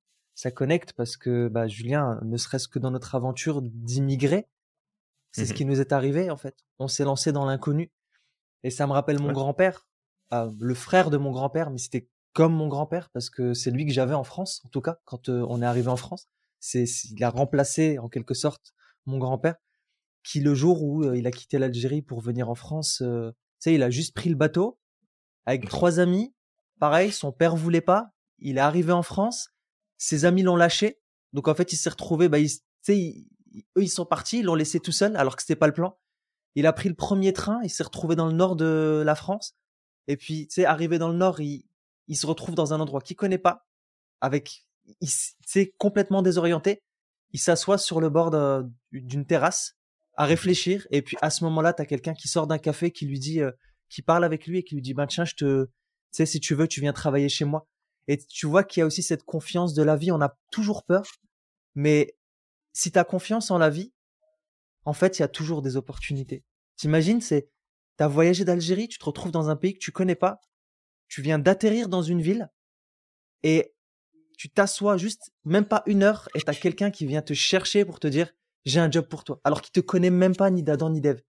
Speaker 2: bah, Julien, ne serait-ce que dans notre aventure d'immigré, c'est ce qui nous est arrivé, en fait. On s'est lancé dans l'inconnu. Et ça me rappelle mon grand-père, le frère de mon grand-père, mais c'était comme mon grand-père parce que c'est lui que j'avais en France, en tout cas, quand on est arrivé en France. Il a remplacé, en quelque sorte, mon grand-père, qui le jour où il a quitté l'Algérie pour venir en France, tu sais, il a juste pris le bateau avec 3 amis. Pareil, son père voulait pas. Il est arrivé en France. Ses amis l'ont lâché. Donc, en fait, il s'est retrouvé, bah, tu sais, eux, ils sont partis, ils l'ont laissé tout seul, alors que c'était pas le plan. Il a pris le premier train, il s'est retrouvé dans le nord de la France. Et puis, tu sais, arrivé dans le nord, il se retrouve dans un endroit qu'il connaît pas, tu sais, complètement désorienté. Il s'assoit sur le bord d'une terrasse à réfléchir. Et puis, à ce moment-là, t'as quelqu'un qui sort d'un café qui lui dit, qui parle avec lui et qui lui dit, ben, tiens, tu sais, si tu veux, tu viens travailler chez moi. Et tu vois qu'il y a aussi cette confiance de la vie. On a toujours peur, mais si t'as confiance en la vie, en fait, il y a toujours des opportunités. T'imagines, t'as voyagé d'Algérie, tu te retrouves dans un pays que tu connais pas, tu viens d'atterrir dans une ville et tu t'assois juste même pas 1 heure et t'as quelqu'un qui vient te chercher pour te dire j'ai un job pour toi, alors qu'il te connaît même pas ni d'Adam ni d'Ève.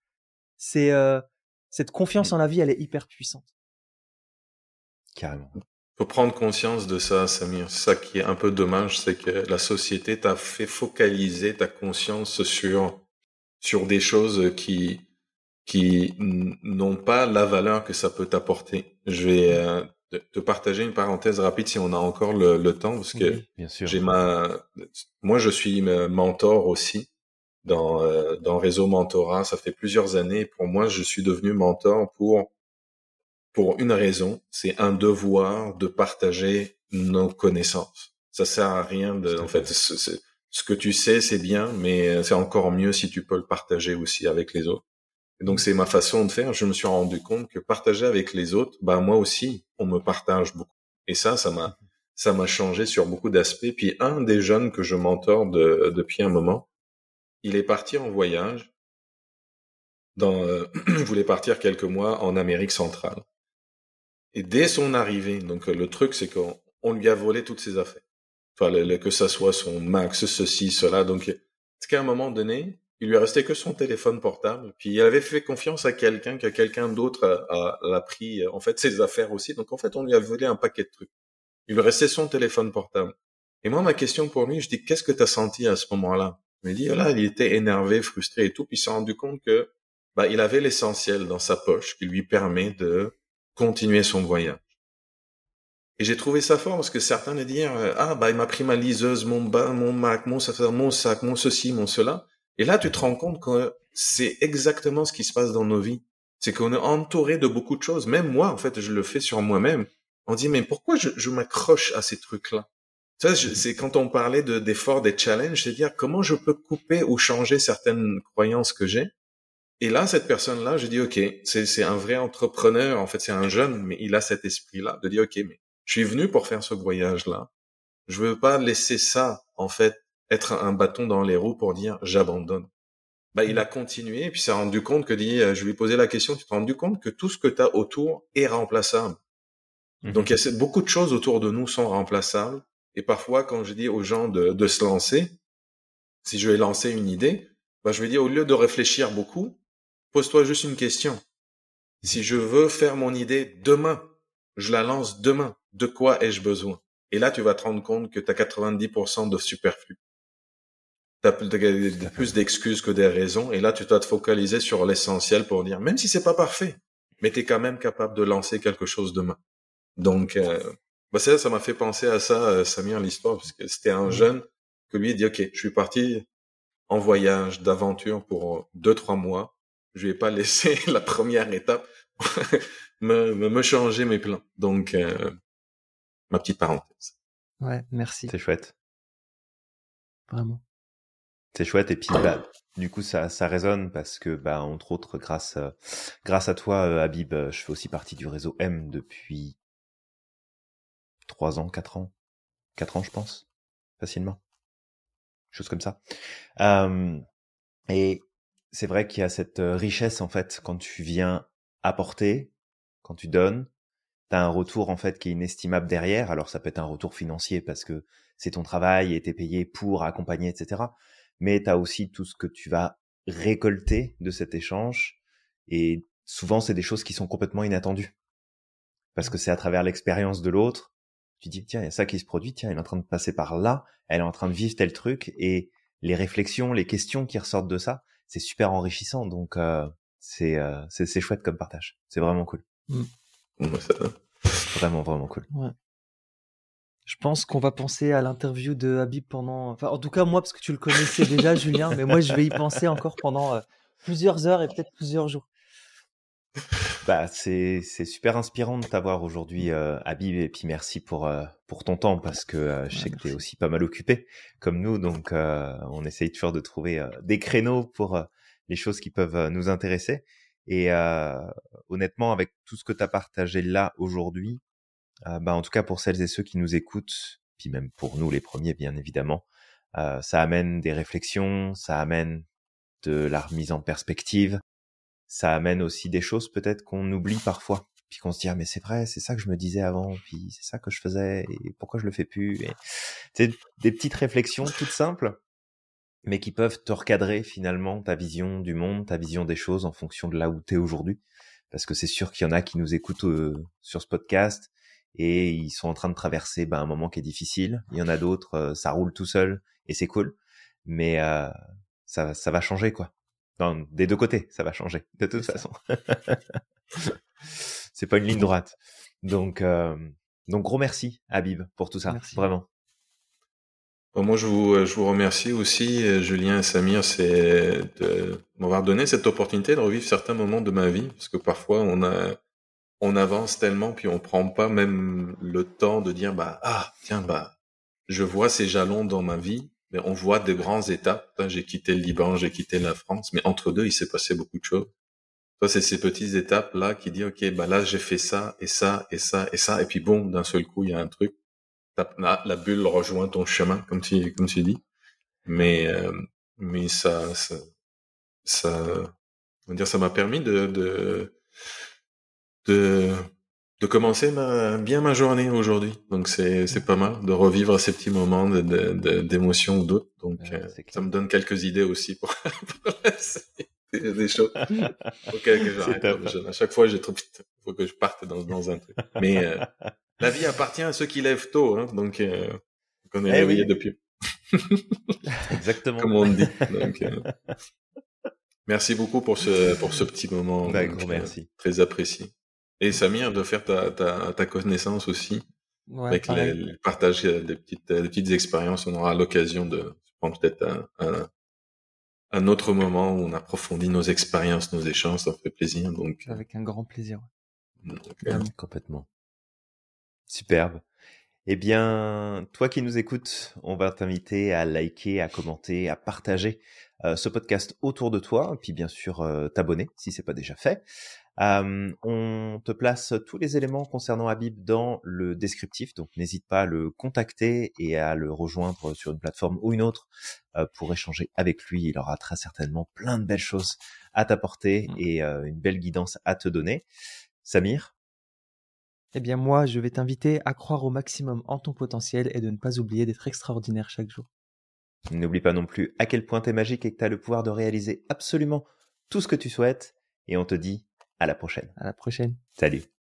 Speaker 2: Cette confiance en la vie, elle est hyper puissante.
Speaker 1: Carrément.
Speaker 3: Faut prendre conscience de ça, Samir. C'est ça qui est un peu dommage, c'est que la société t'a fait focaliser ta conscience sur des choses qui n'ont pas la valeur que ça peut t'apporter. Je vais te partager une parenthèse rapide si on a encore le temps, parce que
Speaker 1: bien sûr.
Speaker 3: Moi je suis mentor aussi dans Réseau Mentorat. Ça fait plusieurs années. Pour moi, je suis devenu mentor pour une raison, c'est un devoir de partager nos connaissances. Ça sert à rien en fait, ce que tu sais, c'est bien, mais c'est encore mieux si tu peux le partager aussi avec les autres. Et donc, c'est ma façon de faire. Je me suis rendu compte que partager avec les autres, bah, moi aussi, on me partage beaucoup. Et ça m'a changé sur beaucoup d'aspects. Puis, un des jeunes que je mentor depuis un moment, il est parti en voyage il voulait partir quelques mois en Amérique centrale. Et dès son arrivée, donc le truc, c'est qu'on lui a volé toutes ses affaires. Enfin, que ça soit son Max, ceci, cela. Donc, c'est qu'à un moment donné, il lui restait que son téléphone portable. Puis il avait fait confiance à quelqu'un d'autre a pris en fait ses affaires aussi. Donc en fait, on lui a volé un paquet de trucs. Il lui restait son téléphone portable. Et moi, ma question pour lui, je dis, qu'est-ce que tu as senti à ce moment-là? Il m'a dit, là, il était énervé, frustré et tout. Puis il s'est rendu compte que bah, il avait l'essentiel dans sa poche qui lui permet de continuer son voyage. Et j'ai trouvé ça fort parce que certains allaient dire bah il m'a pris ma liseuse, mon bain, mon Mac, mon sac, mon ceci, mon cela. Et là tu te rends compte que c'est exactement ce qui se passe dans nos vies. C'est qu'on est entouré de beaucoup de choses. Même moi en fait je le fais sur moi-même. On dit mais pourquoi je m'accroche à ces trucs-là? Ça c'est quand on parlait d'efforts, des challenges, c'est dire comment je peux couper ou changer certaines croyances que j'ai. Et là, cette personne-là, je dis, OK, c'est un vrai entrepreneur. En fait, c'est un jeune, mais il a cet esprit-là de dire, OK, mais je suis venu pour faire ce voyage-là. Je veux pas laisser ça, en fait, être un bâton dans les roues pour dire, j'abandonne. Bah, il a continué, et puis s'est rendu compte que je lui ai posé la question, tu t'es rendu compte que tout ce que tu as autour est remplaçable. Donc, il y a beaucoup de choses autour de nous sont remplaçables. Et parfois, quand je dis aux gens de se lancer, si je vais lancer une idée, bah, je vais dire, au lieu de réfléchir beaucoup, pose-toi juste une question. Si je veux faire mon idée demain, je la lance demain. De quoi ai-je besoin? Et là, tu vas te rendre compte que tu as 90% de superflu. Tu as plus d'excuses que des raisons. Et là, tu dois te focaliser sur l'essentiel pour dire, même si c'est pas parfait, mais tu es quand même capable de lancer quelque chose demain. Donc, bah ça m'a fait penser à ça, Samir, l'histoire, parce que c'était un jeune que lui, il dit, OK, je suis parti en voyage d'aventure pour 2-3 mois. Je vais pas laisser la première étape me changer mes plans. Donc, ma petite parenthèse.
Speaker 2: Ouais, merci.
Speaker 1: C'est chouette.
Speaker 2: Vraiment.
Speaker 1: C'est chouette. Et puis, du coup, ça résonne parce que, entre autres, grâce à toi, Habib, je fais aussi partie du réseau M depuis 3 ans, 4 ans. 4 ans, je pense. Facilement. Chose comme ça. Et c'est vrai qu'il y a cette richesse, en fait, quand tu viens apporter, quand tu donnes, t'as un retour en fait qui est inestimable derrière. Alors ça peut être un retour financier parce que c'est ton travail et t'es payé pour accompagner, etc. Mais t'as aussi tout ce que tu vas récolter de cet échange. Et souvent, c'est des choses qui sont complètement inattendues. Parce que c'est à travers l'expérience de l'autre. Tu dis, tiens, il y a ça qui se produit. Tiens, elle est en train de passer par là. Elle est en train de vivre tel truc. Et les réflexions, les questions qui ressortent de ça, c'est super enrichissant. Donc, c'est chouette comme partage. C'est vraiment cool. Vraiment, vraiment cool.
Speaker 2: Ouais. Je pense qu'on va penser à l'interview de Habib pendant... Enfin, en tout cas, moi, parce que tu le connaissais déjà, Julien, mais moi, je vais y penser encore pendant plusieurs heures et peut-être plusieurs jours.
Speaker 1: Bah, c'est super inspirant de t'avoir aujourd'hui, Habib, et puis merci pour ton temps, parce que je sais que t'es aussi pas mal occupé, comme nous, donc on essaye toujours de trouver des créneaux pour les choses qui peuvent nous intéresser. Et honnêtement, avec tout ce que t'as partagé là aujourd'hui, en tout cas pour celles et ceux qui nous écoutent, puis même pour nous les premiers bien évidemment, ça amène des réflexions, ça amène de la remise en perspective, ça amène aussi des choses peut-être qu'on oublie parfois, puis qu'on se dit mais c'est vrai, c'est ça que je me disais avant, puis c'est ça que je faisais et pourquoi je le fais plus, et c'est des petites réflexions toutes simples mais qui peuvent te recadrer finalement ta vision du monde, ta vision des choses en fonction de là où t'es aujourd'hui, parce que c'est sûr qu'il y en a qui nous écoutent sur ce podcast et ils sont en train de traverser un moment qui est difficile. Il y en a d'autres, ça roule tout seul et c'est cool, mais ça va changer quoi. Non, des deux côtés, ça va changer de toute façon. C'est pas une ligne droite. Donc gros merci Habib pour tout ça, merci. Vraiment.
Speaker 3: Moi, je vous remercie aussi, Julien et Samir, c'est de m'avoir donné cette opportunité de revivre certains moments de ma vie, parce que parfois on avance tellement puis on prend pas même le temps de dire je vois ces jalons dans ma vie, mais on voit de grandes étapes. J'ai quitté le Liban, j'ai quitté la France, mais entre deux il s'est passé beaucoup de choses. Toi, c'est ces petites étapes là qui disent là j'ai fait ça et ça et ça et ça, et puis bon, d'un seul coup il y a un truc. La bulle rejoint ton chemin, comme tu dis, mais ça on va dire, ça m'a permis de commencer bien ma journée aujourd'hui. Donc c'est pas mal de revivre ces petits moments d'émotion ou d'autres. Donc ça me donne quelques idées aussi pour des choses. À chaque fois, j'ai trop vite. Faut que je parte dans un truc. Mais la vie appartient à ceux qui lèvent tôt, hein. Donc on est réveillé depuis.
Speaker 1: Exactement.
Speaker 3: Comme on dit. Donc merci beaucoup pour ce petit moment.
Speaker 1: Gros merci.
Speaker 3: Très apprécié. Et Samir, de faire ta connaissance aussi, avec le partage des petites expériences. On aura l'occasion de prendre peut-être un autre moment où on approfondit nos expériences, nos échanges. Ça me fait plaisir. Donc
Speaker 2: avec un grand plaisir.
Speaker 1: Complètement. Superbe. Eh bien, toi qui nous écoutes, on va t'inviter à liker, à commenter, à partager ce podcast autour de toi, et puis bien sûr t'abonner si c'est pas déjà fait. On te place tous les éléments concernant Habib dans le descriptif, donc n'hésite pas à le contacter et à le rejoindre sur une plateforme ou une autre pour échanger avec lui. Il aura très certainement plein de belles choses à t'apporter et une belle guidance à te donner. Samir ?
Speaker 2: Eh bien moi, je vais t'inviter à croire au maximum en ton potentiel et de ne pas oublier d'être extraordinaire chaque jour.
Speaker 1: N'oublie pas non plus à quel point t'es magique et que t'as le pouvoir de réaliser absolument tout ce que tu souhaites. Et on te dit à la prochaine.
Speaker 2: À la prochaine.
Speaker 1: Salut.